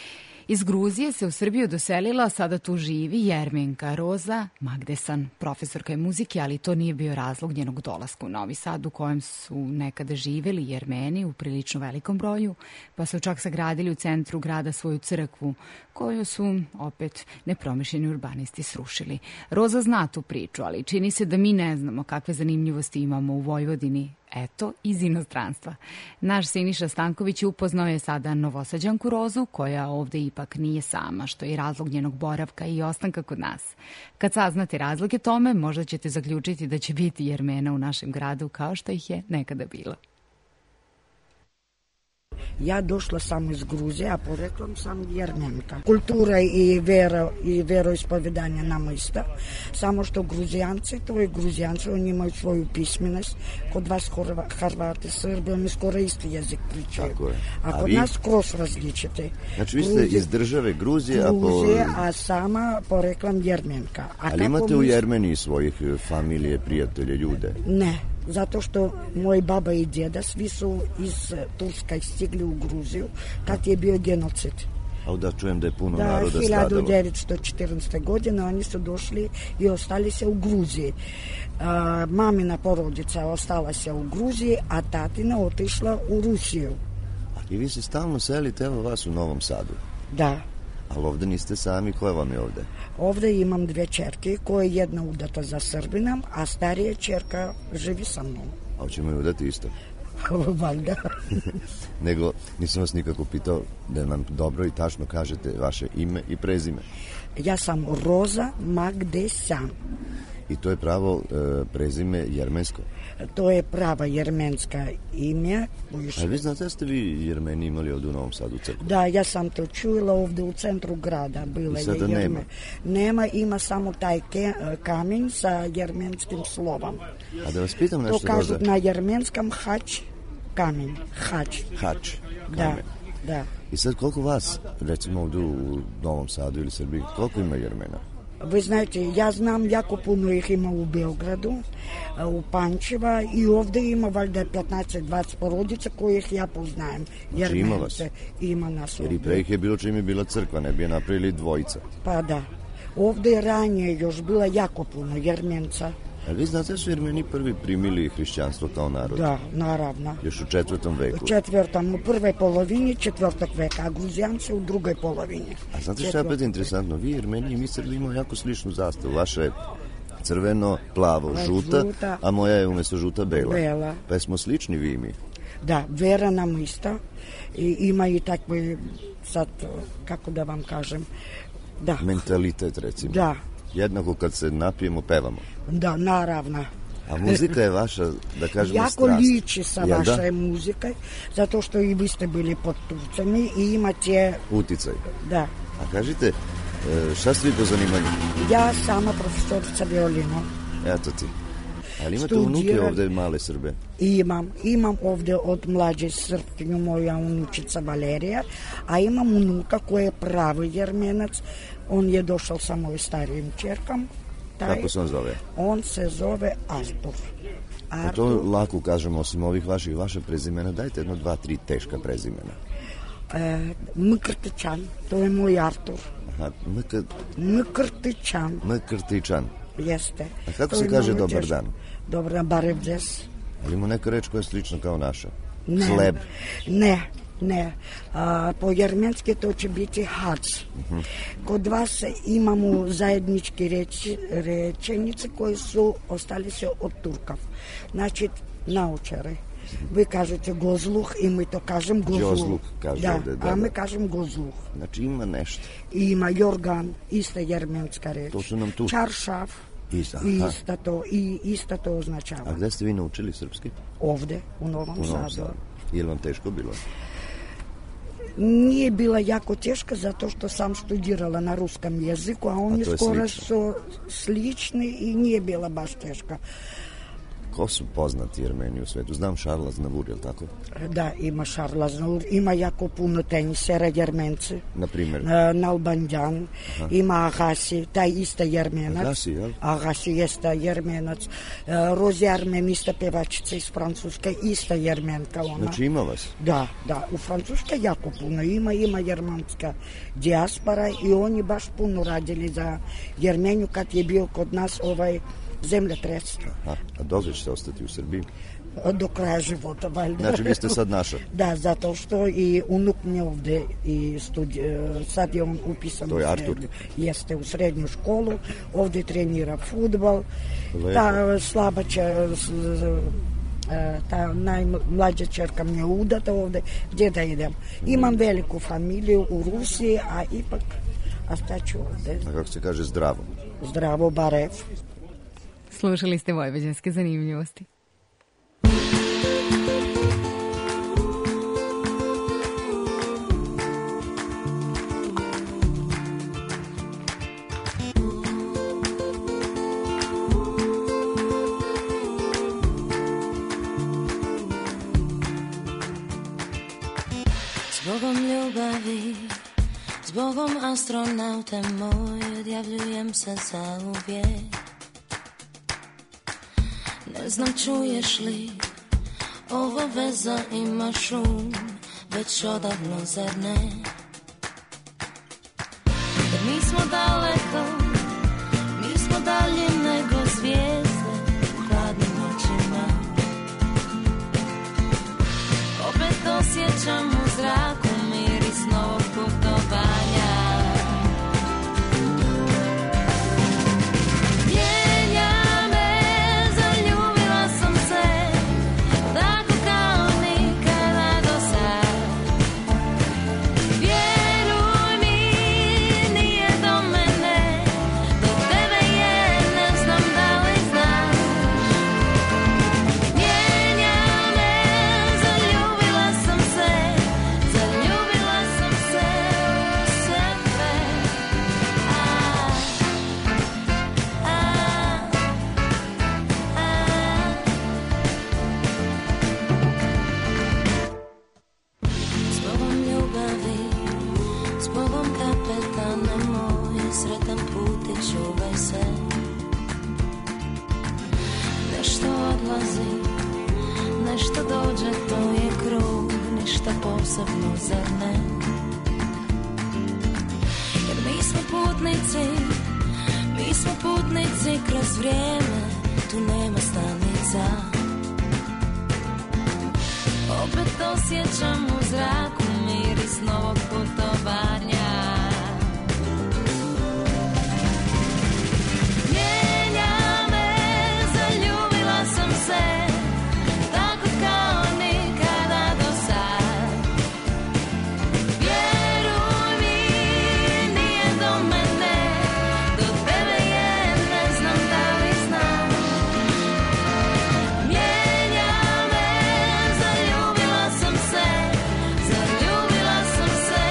Iz Gruzije se u Srbiju doselila, sada tu živi Jermenka Roza Magdesan. Profesorka je muzike, ali to nije bio razlog njenog dolaska u Novi Sad, u kojem su nekada živeli Jermeni u prilično velikom broju, pa su čak sagradili u centru grada svoju crkvu, koju su opet nepromišljeni urbanisti srušili. Roza zna tu priču, ali čini se da mi ne znamo kakve zanimljivosti imamo u Vojvodini, eto, iz inostranstva. Naš Siniša Stanković upoznao je sada Novosađanku Rozu, koja ovde ipak nije sama, što je i razlog njenog boravka i ostanka kod nas. Kad saznate razloge tome, možda ćete zaključiti da će biti Jermena u našem gradu kao što ih je nekada bilo. Ja došla sam iz Gruzije, a poreklom sam Jermenka. Kultura i vera i veroispovedanje nama ista, samo što Gruzijanci, to je Gruzijanci, oni imaju svoju pismenost. Kod vas Hrvati, Srbi, oni skoro isti jezik pričaju. Tako je. A, a kod vi? nas skroz različite. Znači vi ste Gruzije, iz države Gruzije, Gruzije, a, po... a sama poreklom Jermenka. A ali imate u Jermeniji svojih familije, prijatelje, ljude? Ne. Zato što moj baba i djeda svi su iz Turska stigli u Gruziju kad je bio genocid. A da čujem da je puno da, naroda stradalo. hiljadu devetsto četrnaeste. godine oni su došli i ostali se u Gruziji. A, mamina porodica ostala se u Gruziji, a tatina otišla u Rusiju. I vi se stalno selite, evo vas u Novom Sadu. Da. Ali ovde niste sami, koja vam je ovde? Ovde imam dve čerke, koja je jedna udata za Srbinom, a starija čerka živi sa mnom. A hoćemo je udati isto? Valjda. Nego, nisam vas nikako pitao da nam dobro i tačno kažete vaše ime i prezime. Ja sam Roza Magdesan. I to je pravo e, prezime jermensko? To je prava jermenska ime. A vi znate da ste vi Jermeni imali ovde u Novom Sadu crkvu? Da, ja sam to čula ovde u centru grada. Bila I sada je nema? Nema, ima samo taj ke, kamen sa jermenskim slovom. A da vas pitam nešto, to kažu Roza? na jermenskom hač kamen. Hač. Hač. Da, Kamen. da. I sad koliko vas, recimo ovde u Novom Sadu ili Srbiji, koliko ima Jermena? Vi znate, ja znam jako puno ih ima u Beogradu, u Pančeva i ovde ima valjda petnaest dvadeset porodica kojih ja poznajem. Znači ima vas? Ima nas Jer i ovde. pre ih je bilo čim je bila crkva, ne bi je napravili dvojica. Pa da. Ovde je ranije još bila jako puno Jermenca. A vi znate da su Jermeni prvi primili hrišćanstvo kao narod? Da, naravno. Još u četvrtom veku. U četvrtom, u prvoj polovini četvrtog veka, a Gruzijanci u drugoj polovini. A znate što je opet interesantno? Vi Jermeni i mi Srbi imamo jako sličnu zastavu. Vaša je crveno, plavo, žuta, žuta, a moja je umjesto žuta bela. Bela. Pa smo slični vi i mi. Da, vera nam ista i ima i takve, sad, kako da vam kažem, da. Mentalitet, recimo. Da. Jednako kad se napijemo, pevamo. Da, naravno. A muzika je vaša, da kažemo, jako strast. liči sa Jel vašoj da? muzikoj, zato što i vi ste bili pod Turcami i imate... Uticaj. Da. A kažite, šta ste vi po zanimanju? Ja sama profesorica violina. Eto ti. Ali imate Studiram. unuke ovde male Srbe? Imam, imam ovde od mlađe Srpkinju moja unučica Valerija, a imam unuka koji je pravi Jermenac, on je došao sa mojoj starijim čerkom. Taj, Kako se on zove? On se zove Artur. A to lako kažemo, osim ovih vaših, vaše prezimena, dajte jedno, dva, tri teška prezimena. E, Mkrtičan, to je moj Artur. Aha, Mk... Mkrtičan. Mkrtičan. Jeste. A kako To se je kaže malo dobar teško. dan? Dobar dan, barevdes. Ali ima neka reč koja je slična kao naša? Ne, Hleb. ne, ne. A, po jermenski to će biti hac. Uh-huh. Kod vas imamo zajedničke reči, rečenice koje su ostali se od Turkov. Znači, naučare. Vi kažete gozluh i mi to kažem gozluh. Gozluh, kaže da, ovde, da, a mi da. kažem gozluh. Znači ima nešto. I ima jorgan, ista jermenska reč. To su nam tu. Čaršav, Ista, ista to, i ista to označava. A gde ste vi naučili srpski? Ovde, u Novom, U Novom Sadu. Sadu. Je li vam teško bilo? Nije bila jako teška zato što sam studirala na ruskom jeziku, a oni A to je skoro slično. su slični i nije bila baš teška. Ko su poznati Jermeni u svetu? Znam Šarla Znavur, je li tako? Da, ima Šarla Znavur, ima jako puno tenisera Jermenci. Na primjer? Nalbanjan, ima Agassi, taj isto Jermenac. Agassi, jel? Agassi jeste Jermenac. Rozi Armen, ista pevačica iz Francuske, ista Jermenka ona. Znači ima vas? Da, da, u Francuske jako puno ima, ima jermanska dijaspora i oni baš puno radili za Jermeniju kad je bio kod nas ovaj zemljotres. Aha, a dokle ćete ostati u Srbiji? Do kraja života, valjda. Znači vi ste sad naša? Da, zato što i unuk mi ovde i studi, sad je on upisan to je u srednju. Jeste u srednju školu, ovde trenira fudbal. Ta slaba će, ta najmlađa čerka mi je udata ovde, gdje da idem. Imam veliku familiju u Rusiji, a ipak, a šta ću ovde? A kako se kaže zdravo? Zdravo, barev. Slušali ste vojvođanske zanimljivosti. Zbogom ljubavi, zbogom astronaute moj, odjavljujem se za uvijek. Ne znam čuješ li, ovo veza ima šum, već odavno zar ne? Jer mi smo daleko, mi smo dalje nego zvijezde u hladnim noćima. Opet osjećam u zraku miris novog putovanja. Kroz vrijeme, tu nema stanica. Opet osjećam u zraku miris novog putovanja. Mijenja me, zaljubila sam se, tako kao nikada do sad. Vjeruj mi, nije do mene, do tebe je. Zaljubila sam se, zaljubila sam se.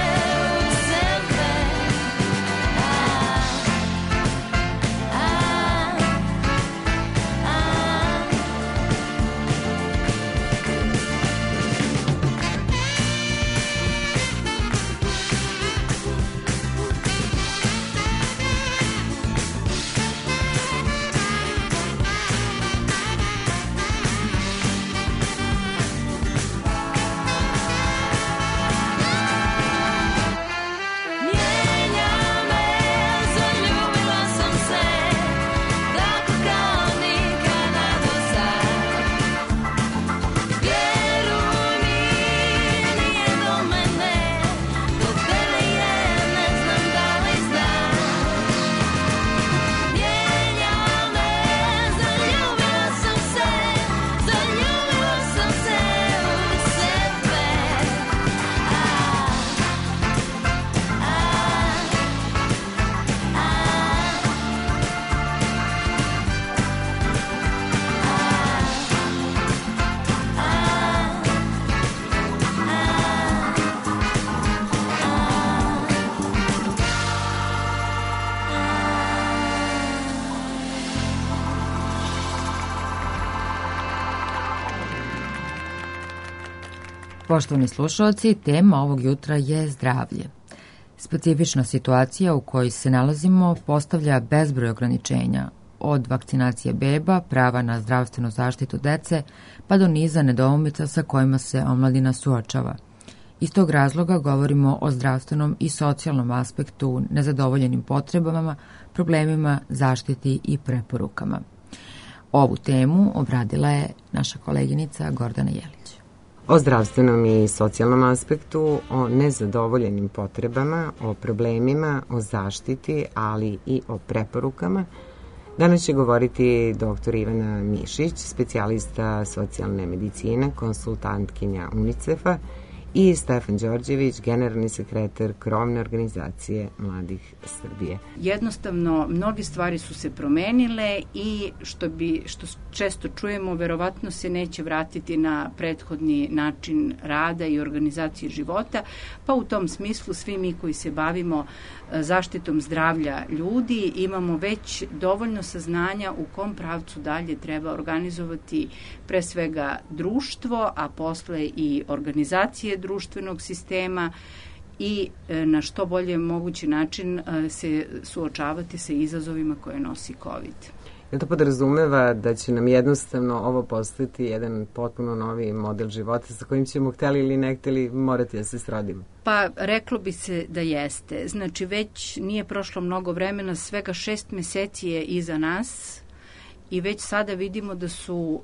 Poštovani slušalci, tema ovog jutra je zdravlje. Specifična situacija u kojoj se nalazimo postavlja bezbroj ograničenja, od vakcinacije beba, prava na zdravstvenu zaštitu dece, pa do niza nedoumica sa kojima se omladina suočava. Iz tog razloga govorimo o zdravstvenom i socijalnom aspektu, nezadovoljenim potrebama, problemima, zaštiti i preporukama. Ovu temu obradila je naša koleginica Gordana Jelić. O zdravstvenom i socijalnom aspektu, o nezadovoljenim potrebama, o problemima, o zaštiti, ali i o preporukama, danas će govoriti doktor Ivana Mišić, specijalista socijalne medicine, konsultantkinja UNICEF-a, i Stefan Đorđević, generalni sekretar krovne organizacije Mladih Srbije. Jednostavno, mnoge stvari su se promenile i što, bi, što često čujemo, verovatno se neće vratiti na prethodni način rada i organizacije života, pa u tom smislu svi mi koji se bavimo zaštitom zdravlja ljudi imamo već dovoljno saznanja u kom pravcu dalje treba organizovati pre svega društvo, a posle i organizacije društvenog sistema i na što bolje mogući način se suočavati sa izazovima koje nosi COVID. Je to podrazumeva da će nam jednostavno ovo postati jedan potpuno novi model života sa kojim ćemo, hteli ili ne hteli, morati da se srodimo? Pa reklo bi se da jeste. Znači već nije prošlo mnogo vremena, svega šest meseci je iza nas i već sada vidimo da su uh,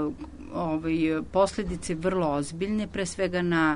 ovaj, posledice vrlo ozbiljne, pre svega na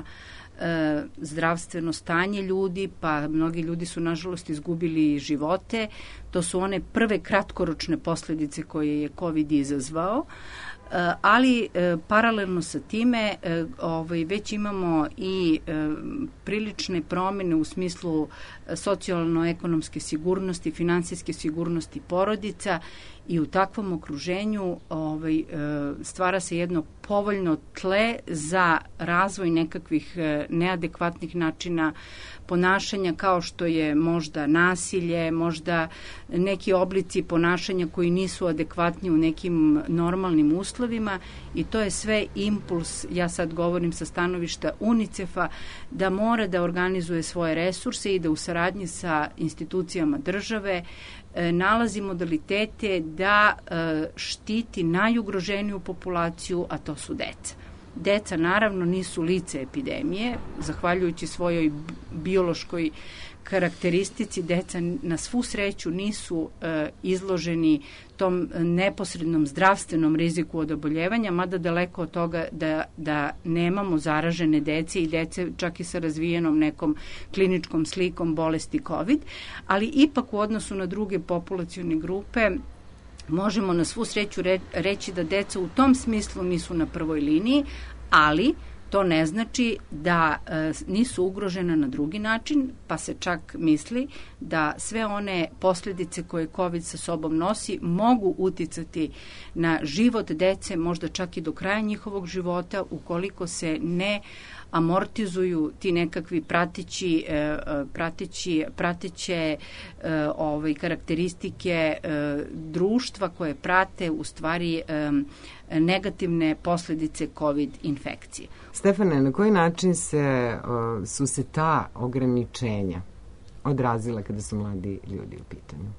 e, zdravstveno stanje ljudi, pa mnogi ljudi su nažalost izgubili živote. To su one prve kratkoročne posledice koje je COVID izazvao. E, ali e, paralelno sa time e, ovaj, već imamo i e, prilične promene u smislu socijalno-ekonomske sigurnosti, finansijske sigurnosti porodica i u takvom okruženju ovaj, stvara se jedno povoljno tle za razvoj nekakvih neadekvatnih načina ponašanja kao što je možda nasilje, možda neki oblici ponašanja koji nisu adekvatni u nekim normalnim uslovima i to je sve impuls, ja sad govorim sa stanovišta UNICEF-a, da mora da organizuje svoje resurse i da u saradnji sa institucijama države nalazi modalitete da štiti najugroženiju populaciju, a to su deca. Deca naravno nisu lice epidemije, zahvaljujući svojoj biološkoj karakteristici, deca na svu sreću nisu e, izloženi tom neposrednom zdravstvenom riziku od oboljevanja, mada daleko od toga da, da nemamo zaražene dece i dece čak i sa razvijenom nekom kliničkom slikom bolesti COVID, ali ipak u odnosu na druge populacione grupe možemo na svu sreću re, reći da deca u tom smislu nisu na prvoj liniji, ali to ne znači da e, nisu ugrožena na drugi način, pa se čak misli da sve one posljedice koje COVID sa sobom nosi mogu uticati na život dece, možda čak i do kraja njihovog života, ukoliko se ne amortizuju ti nekakvi pratići, e, pratići, pratiće e, ovaj, karakteristike e, društva koje prate u stvari e, negativne posljedice COVID infekcije. Stefane, na koji način se, o, su se ta ograničenja odrazila kada su mladi ljudi u pitanju?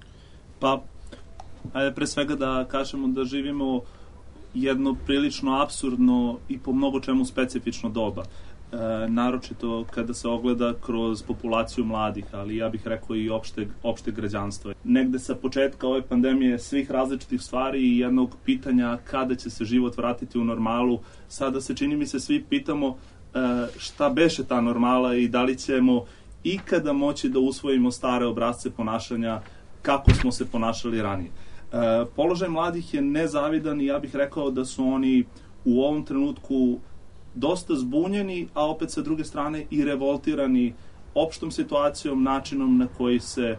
Pa, ajde pre svega da kažemo da živimo jedno prilično apsurdno i po mnogo čemu specifično doba. E, naročito kada se ogleda kroz populaciju mladih, ali ja bih rekao i opšteg, opšteg građanstva. Negde sa početka ove pandemije svih različitih stvari i jednog pitanja kada će se život vratiti u normalu, sada se čini mi se svi pitamo e, šta beše ta normala i da li ćemo ikada moći da usvojimo stare obrazce ponašanja kako smo se ponašali ranije. E, položaj mladih je nezavidan i ja bih rekao da su oni u ovom trenutku dosta zbunjeni, a opet sa druge strane i revoltirani opštom situacijom, načinom na koji se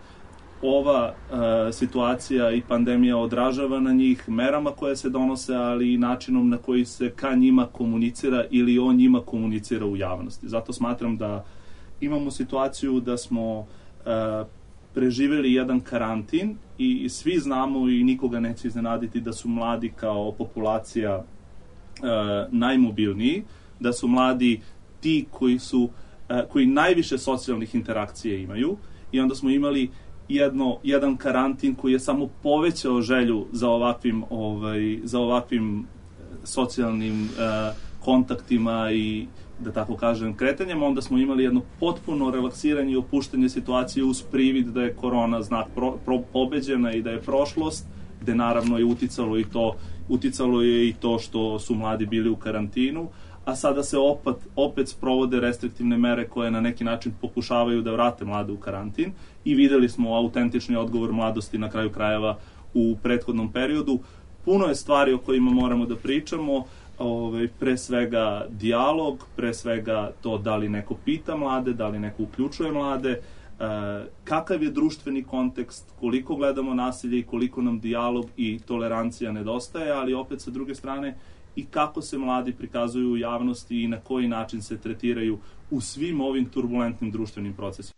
ova e, situacija i pandemija odražava na njih, merama koje se donose, ali i načinom na koji se ka njima komunicira ili on njima komunicira u javnosti. Zato smatram da imamo situaciju da smo e, preživeli jedan karantin i svi znamo i nikoga neće iznenaditi da su mladi kao populacija e, najmobilniji. da su mladi ti koji su koji najviše socijalnih interakcija imaju i onda smo imali jedno, jedan karantin koji je samo povećao želju za ovakvim, ovaj, za ovakvim socijalnim uh, kontaktima i da tako kažem kretanjem, onda smo imali jedno potpuno relaksiranje i opuštanje situacije uz privid da je korona znak pro, pro, pobeđena i da je prošlost, gde naravno je uticalo i to uticalo je i to što su mladi bili u karantinu, a sada se opet, opet sprovode restriktivne mere koje na neki način pokušavaju da vrate mlade u karantin i videli smo autentični odgovor mladosti na kraju krajeva u prethodnom periodu. Puno je stvari o kojima moramo da pričamo, ovaj, pre svega dijalog, pre svega to da li neko pita mlade, da li neko uključuje mlade, e, kakav je društveni kontekst, koliko gledamo nasilje i koliko nam dijalog i tolerancija nedostaje, ali opet sa druge strane i kako se mladi prikazuju u javnosti i na koji način se tretiraju u svim ovim turbulentnim društvenim procesima.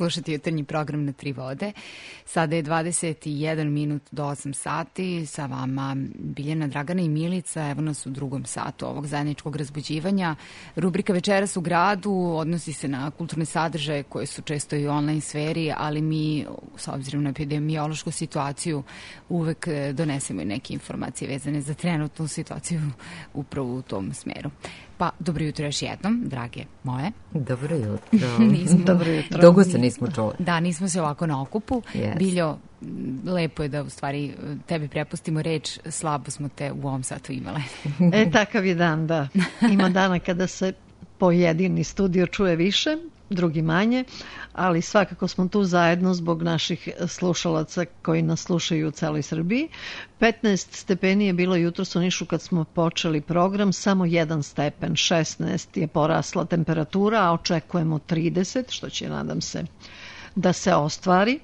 slušati jutarnji program Na tri vode. Sada je dvadeset jedan minut do osam sati. Sa vama Biljana, Dragana i Milica. Evo nas u drugom satu ovog zajedničkog razbuđivanja. Rubrika Večeras u gradu odnosi se na kulturne sadržaje koje su često i u online sferi, ali mi, s obzirom na epidemiološku situaciju, uvek donesemo i neke informacije vezane za trenutnu situaciju upravo u tom smeru. Pa, dobro jutro još jednom, drage moje. Dobro jutro. nismo, dobro jutro. Dugo se nismo čuli. Da, nismo se ovako na okupu. Yes. Biljo, lepo je da u stvari tebi prepustimo reč, slabo smo te u ovom satu imale. E, takav je dan, da. Ima dana kada se pojedini studio čuje više, drugi manje, ali svakako smo tu zajedno zbog naših slušalaca koji nas slušaju u celoj Srbiji. petnaest stepeni je bilo jutros u Nišu kad smo počeli program, samo jedan stepen, šesnaest je porasla temperatura, a očekujemo trideset, što će, nadam se, da se ostvari.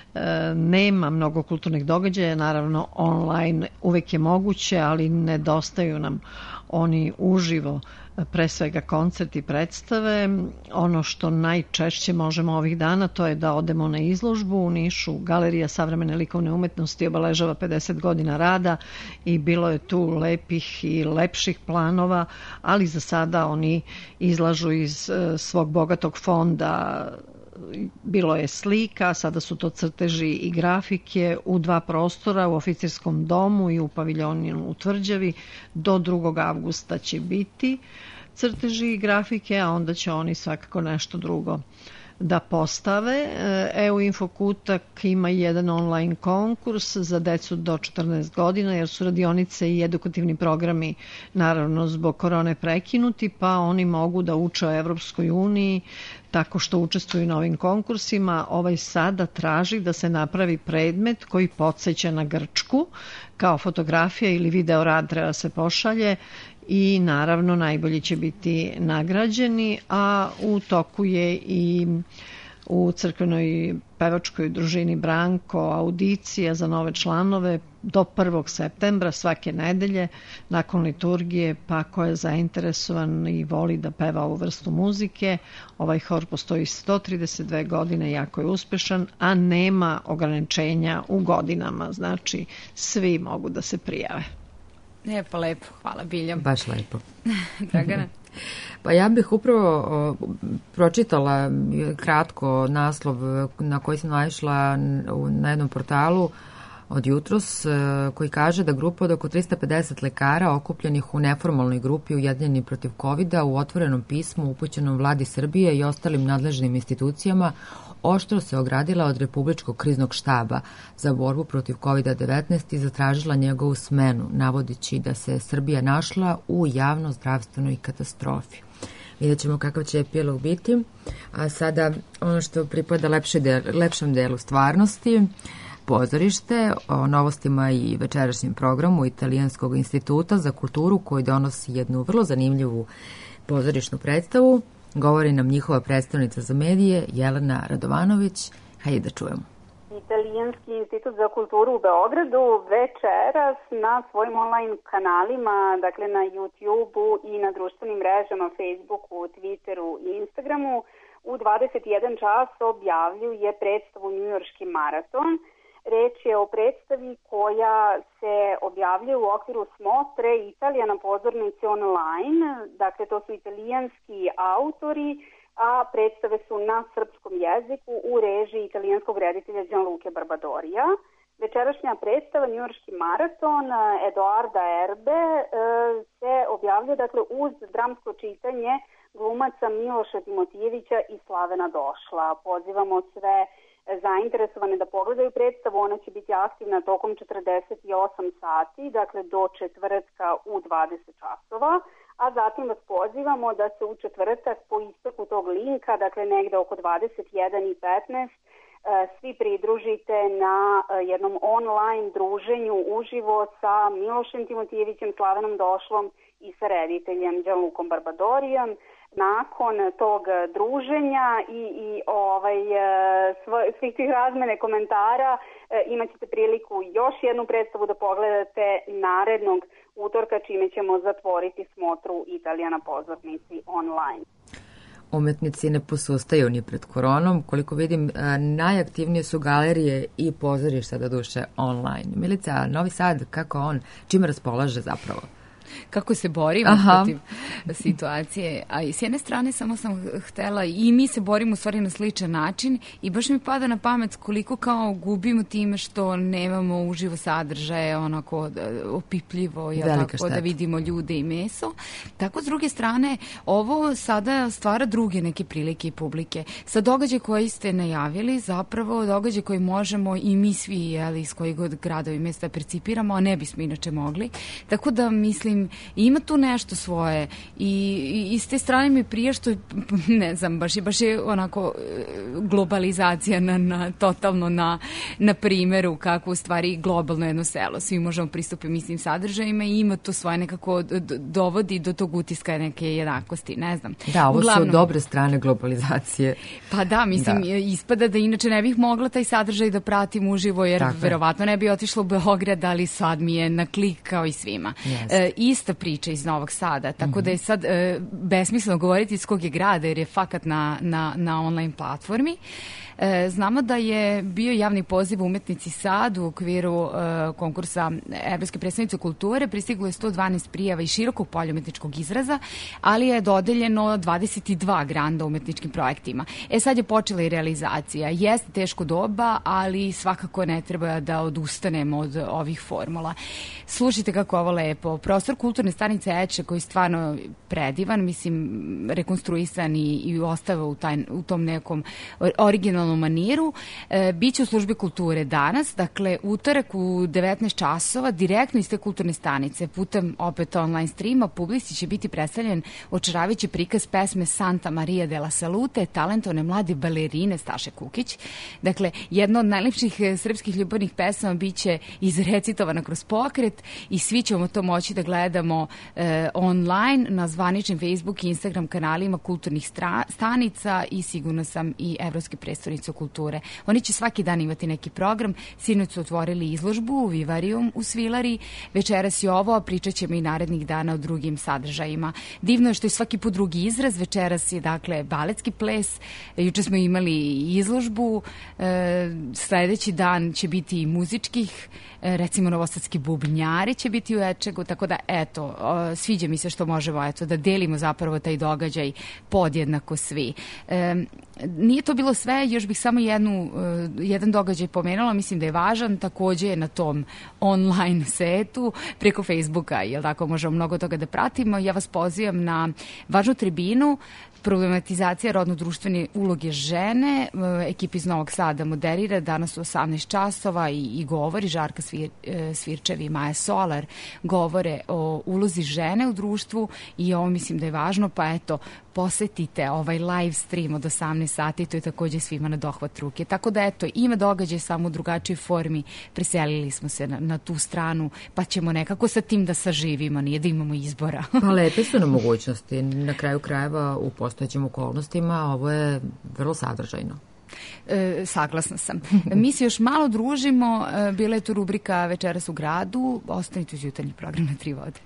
E, nema mnogo kulturnih događaja, naravno online uvek je moguće, ali nedostaju nam oni uživo, pre svega koncerti i predstave. Ono što najčešće možemo ovih dana, to je da odemo na izložbu u Nišu. Galerija savremene likovne umetnosti obeležava pedeset godina rada i bilo je tu lepih i lepših planova, ali za sada oni izlažu iz svog bogatog fonda. Bilo je slika, sada su to crteži i grafike u dva prostora, u oficirskom domu i u paviljonu u Tvrđavi. Do drugog avgusta će biti crteži i grafike, a onda će oni svakako nešto drugo da postave. E U Info Kutak ima jedan online konkurs za decu do četrnaest godina, jer su radionice i edukativni programi naravno zbog korone prekinuti, pa oni mogu da uče o Evropskoj uniji tako što učestvuju na ovim konkursima. Ovaj sada traži da se napravi predmet koji podsjeća na Grčku, kao fotografija ili video rad treba se pošalje i naravno najbolji će biti nagrađeni, a u toku je i u crkvenoj pevačkoj družini Branko audicija za nove članove do prvog septembra svake nedelje nakon liturgije, pa ko je zainteresovan i voli da peva ovu vrstu muzike. Ovaj hor postoji sto trideset dve godine, jako je uspešan, a nema ograničenja u godinama, znači svi mogu da se prijave. E, pa lepo, hvala Biljom. Baš lepo. Dragana? Pa ja bih upravo o, pročitala kratko naslov na koji sam naišla na jednom portalu od jutros, koji kaže da grupa od oko trista pedeset lekara okupljenih u neformalnoj grupi Ujedinjeni protiv kovida u otvorenom pismu upućenom vladi Srbije i ostalim nadležnim institucijama oštro se ogradila od Republičkog kriznog štaba za borbu protiv kovida devetnaest i zatražila njegovu smenu, navodeći da se Srbija našla u javno-zdravstvenoj katastrofi. Vidjet ćemo kakav će epilog biti. A sada ono što pripada del, lepšem delu stvarnosti, pozorište, o novostima i večerašnjem programu Italijanskog instituta za kulturu koji donosi jednu vrlo zanimljivu pozorišnu predstavu. Govori nam njihova predstavnica za medije, Jelena Radovanović. Hajde da čujemo. Italijanski institut za kulturu u Beogradu večeras na svojim online kanalima, dakle na YouTubeu i na društvenim mrežama, Facebooku, Twitteru i Instagramu, u dvadeset jedan čas objavljuje predstavu Njujorški maraton. Reč je o predstavi koja se objavljuje u okviru smotre Italija na pozornici online, dakle to su italijanski autori, a predstave su na srpskom jeziku u režiji italijanskog reditelja Gianluca Barbadorija. Večerašnja predstava Njujorški maraton Edoarda Erbe se objavljuje dakle uz dramsko čitanje glumaca Miloša Timotijevića i Slavena Došla. Pozivamo sve zainteresovane da pogledaju predstavu, ona će biti aktivna tokom četrdeset osam sati, dakle do četvrtka u dvadeset časova, a zatim vas pozivamo da se u četvrtak po isteku tog linka, dakle negde oko dvadeset jedan i petnaest, svi pridružite na jednom online druženju uživo sa Milošem Timotijevićem, Slavenom Došlom i sa rediteljem Gianlucom Barbadorijom. Nakon tog druženja i, i ovaj, svoj, svih tih razmene komentara imat ćete priliku još jednu predstavu da pogledate narednog utorka, čime ćemo zatvoriti smotru Italija na pozornici online. umetnici ne posustaju ni pred koronom. Koliko vidim, a, najaktivnije su galerije i pozorišta do duše online. Milica, Novi Sad, kako on, čime raspolaže zapravo? Kako se borimo Aha. protiv situacije. A i s jedne strane samo sam htela, i mi se borimo u stvari na sličan način, i baš mi pada na pamet koliko kao gubimo time što nemamo uživo sadržaje, onako opipljivo, ja, Velika tako šteta. da vidimo ljude i meso. Tako s druge strane, ovo sada stvara druge neke prilike i publike. Sa događaj koji ste najavili, zapravo događaj koji možemo i mi svi, jeli, iz kojeg god grada i mesta percipiramo, a ne bismo inače mogli. Tako da mislim, ima tu nešto svoje i, i, i s te strane mi prije što, ne znam, baš je, baš je onako globalizacija na, na, totalno na, na primjeru kako u stvari globalno jedno selo. Svi možemo pristupiti istim sadržajima i ima to svoje nekako dovodi do tog utiska neke jednakosti, ne znam. Da, ovo Uglavnom, su dobre strane globalizacije. Pa da, mislim, Da. ispada da inače ne bih mogla taj sadržaj da pratim uživo, jer Tako je. verovatno ne bi otišla u Beograd, ali sad mi je na klik kao i svima. Jeste. E, ista priča iz Novog Sada, tako da je sad e, besmisleno govoriti iz kog je grada, jer je fakat na, na, na online platformi. E, znamo da je bio javni poziv Umetnici Sad u okviru e, konkursa Evropske predstavnice kulture, pristiglo je sto dvanaest prijava i širokog polja umetničkog izraza, ali je dodeljeno dvadeset dva granda umetničkim projektima. E sad je počela i realizacija. Jeste teško doba, ali svakako ne treba da odustanemo od ovih formula. Slušajte kako je ovo lepo. Prostor kulturne stanice Eče, koji je stvarno predivan, mislim, rekonstruisan i, i ostava u, taj, u tom nekom originalnom maniru, e, bit će u službi kulture danas, dakle utorak u devetnaest časova, direktno iz te kulturne stanice, putem opet online streama, publici će biti predstavljen očaravajući prikaz pesme Santa Maria de la Salute, talentovane mlade balerine Staše Kukić. Dakle, jedna od najlepših srpskih ljubavnih pesama bit će izrecitovana kroz pokret i svi ćemo to moći da gledamo e, online na zvaničnim Facebook i Instagram kanalima kulturnih stra, stanica i sigurno sam i Evropske predstavnice kulture. Oni će svaki dan imati neki program. Sinoć su otvorili izložbu u Vivarium u Svilari. Večeras je ovo, a pričat ćemo i narednih dana o drugim sadržajima. Divno je što je svaki put drugi izraz. Večeras je dakle baletski ples. Juče smo imali izložbu. E, sledeći dan će biti i muzičkih. E, recimo novosadski bubnjari će biti u Ečegu. Tako da, eto, o, sviđa mi se što možemo eto, da delimo zapravo taj događaj podjednako svi. E, nije to bilo sve, još bih samo jednu, uh, jedan događaj pomenula, mislim da je važan, takođe je na tom online setu, preko Facebooka, jel tako, možemo mnogo toga da pratimo. Ja vas pozivam na važnu tribinu, problematizacija rodno-društvene uloge žene. Ekipa iz Novog Sada moderira danas u osamnaest časova i, i govori, Žarka Svir, Svirčev i Maja Solar govore o ulozi žene u društvu i ovo mislim da je važno, pa eto, posetite ovaj live stream od osamnaest sati, to je takođe svima na dohvat ruke. Tako da eto, ima događaj samo u drugačijoj formi, preselili smo se na, na tu stranu, pa ćemo nekako sa tim da saživimo, nije da imamo izbora. Pa lepe su nam mogućnosti. Na kraju krajeva u postojećim okolnostima ovo je vrlo sadržajno. E, saglasna sam. Mi se još malo družimo, e, bila je tu rubrika Večeras u gradu, ostanite uz jutarnji program na Tri vode.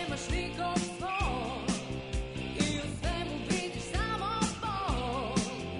I u svemu vidiš samo bol.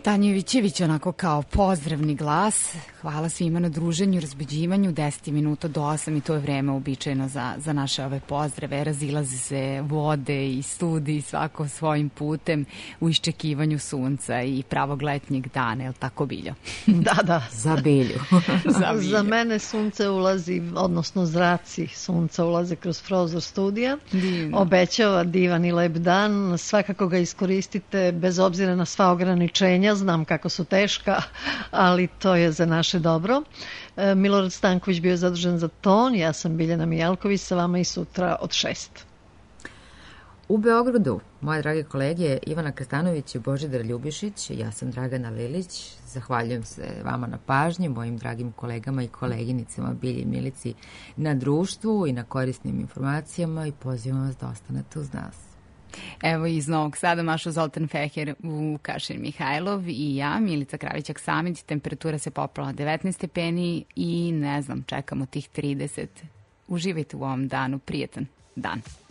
Tanja Jovićević onako kao pozdravni glas. Hvala svima na druženju, razbuđivanju. deset minuta do osam i to je vreme uobičajeno za, za naše ove pozdrave. Razilaze se vode i studiji svako svojim putem u iščekivanju sunca i pravog letnjeg dana, je li tako, Biljo? Da, da. Za Bilju. Za Bilju. Za mene sunce ulazi, odnosno zraci sunca ulaze kroz prozor studija. Divno. Obećava divan i lep dan. Svakako ga iskoristite bez obzira na sva ograničenja. Znam kako su teška, ali to je za naše dobro. E, Milorad Stanković bio je zadužen za ton, ja sam Biljana Mijalković, sa vama i sutra od šest. U Beogradu, moje drage kolege Ivana Krstanović i Božidar Ljubišić, ja sam Dragana Lilić, zahvaljujem se vama na pažnji, mojim dragim kolegama i koleginicama Bilji i Milici na društvu i na korisnim informacijama i pozivam vas da ostanete uz nas. Evo iz Novog Sada Mašo Zoltan Feher, Vukašin Mihajlov i ja, Milica Kravićak Samit. Temperatura se popela devetnaest stepeni i ne znam, čekamo tih trideset. Uživajte u ovom danu, prijetan dan.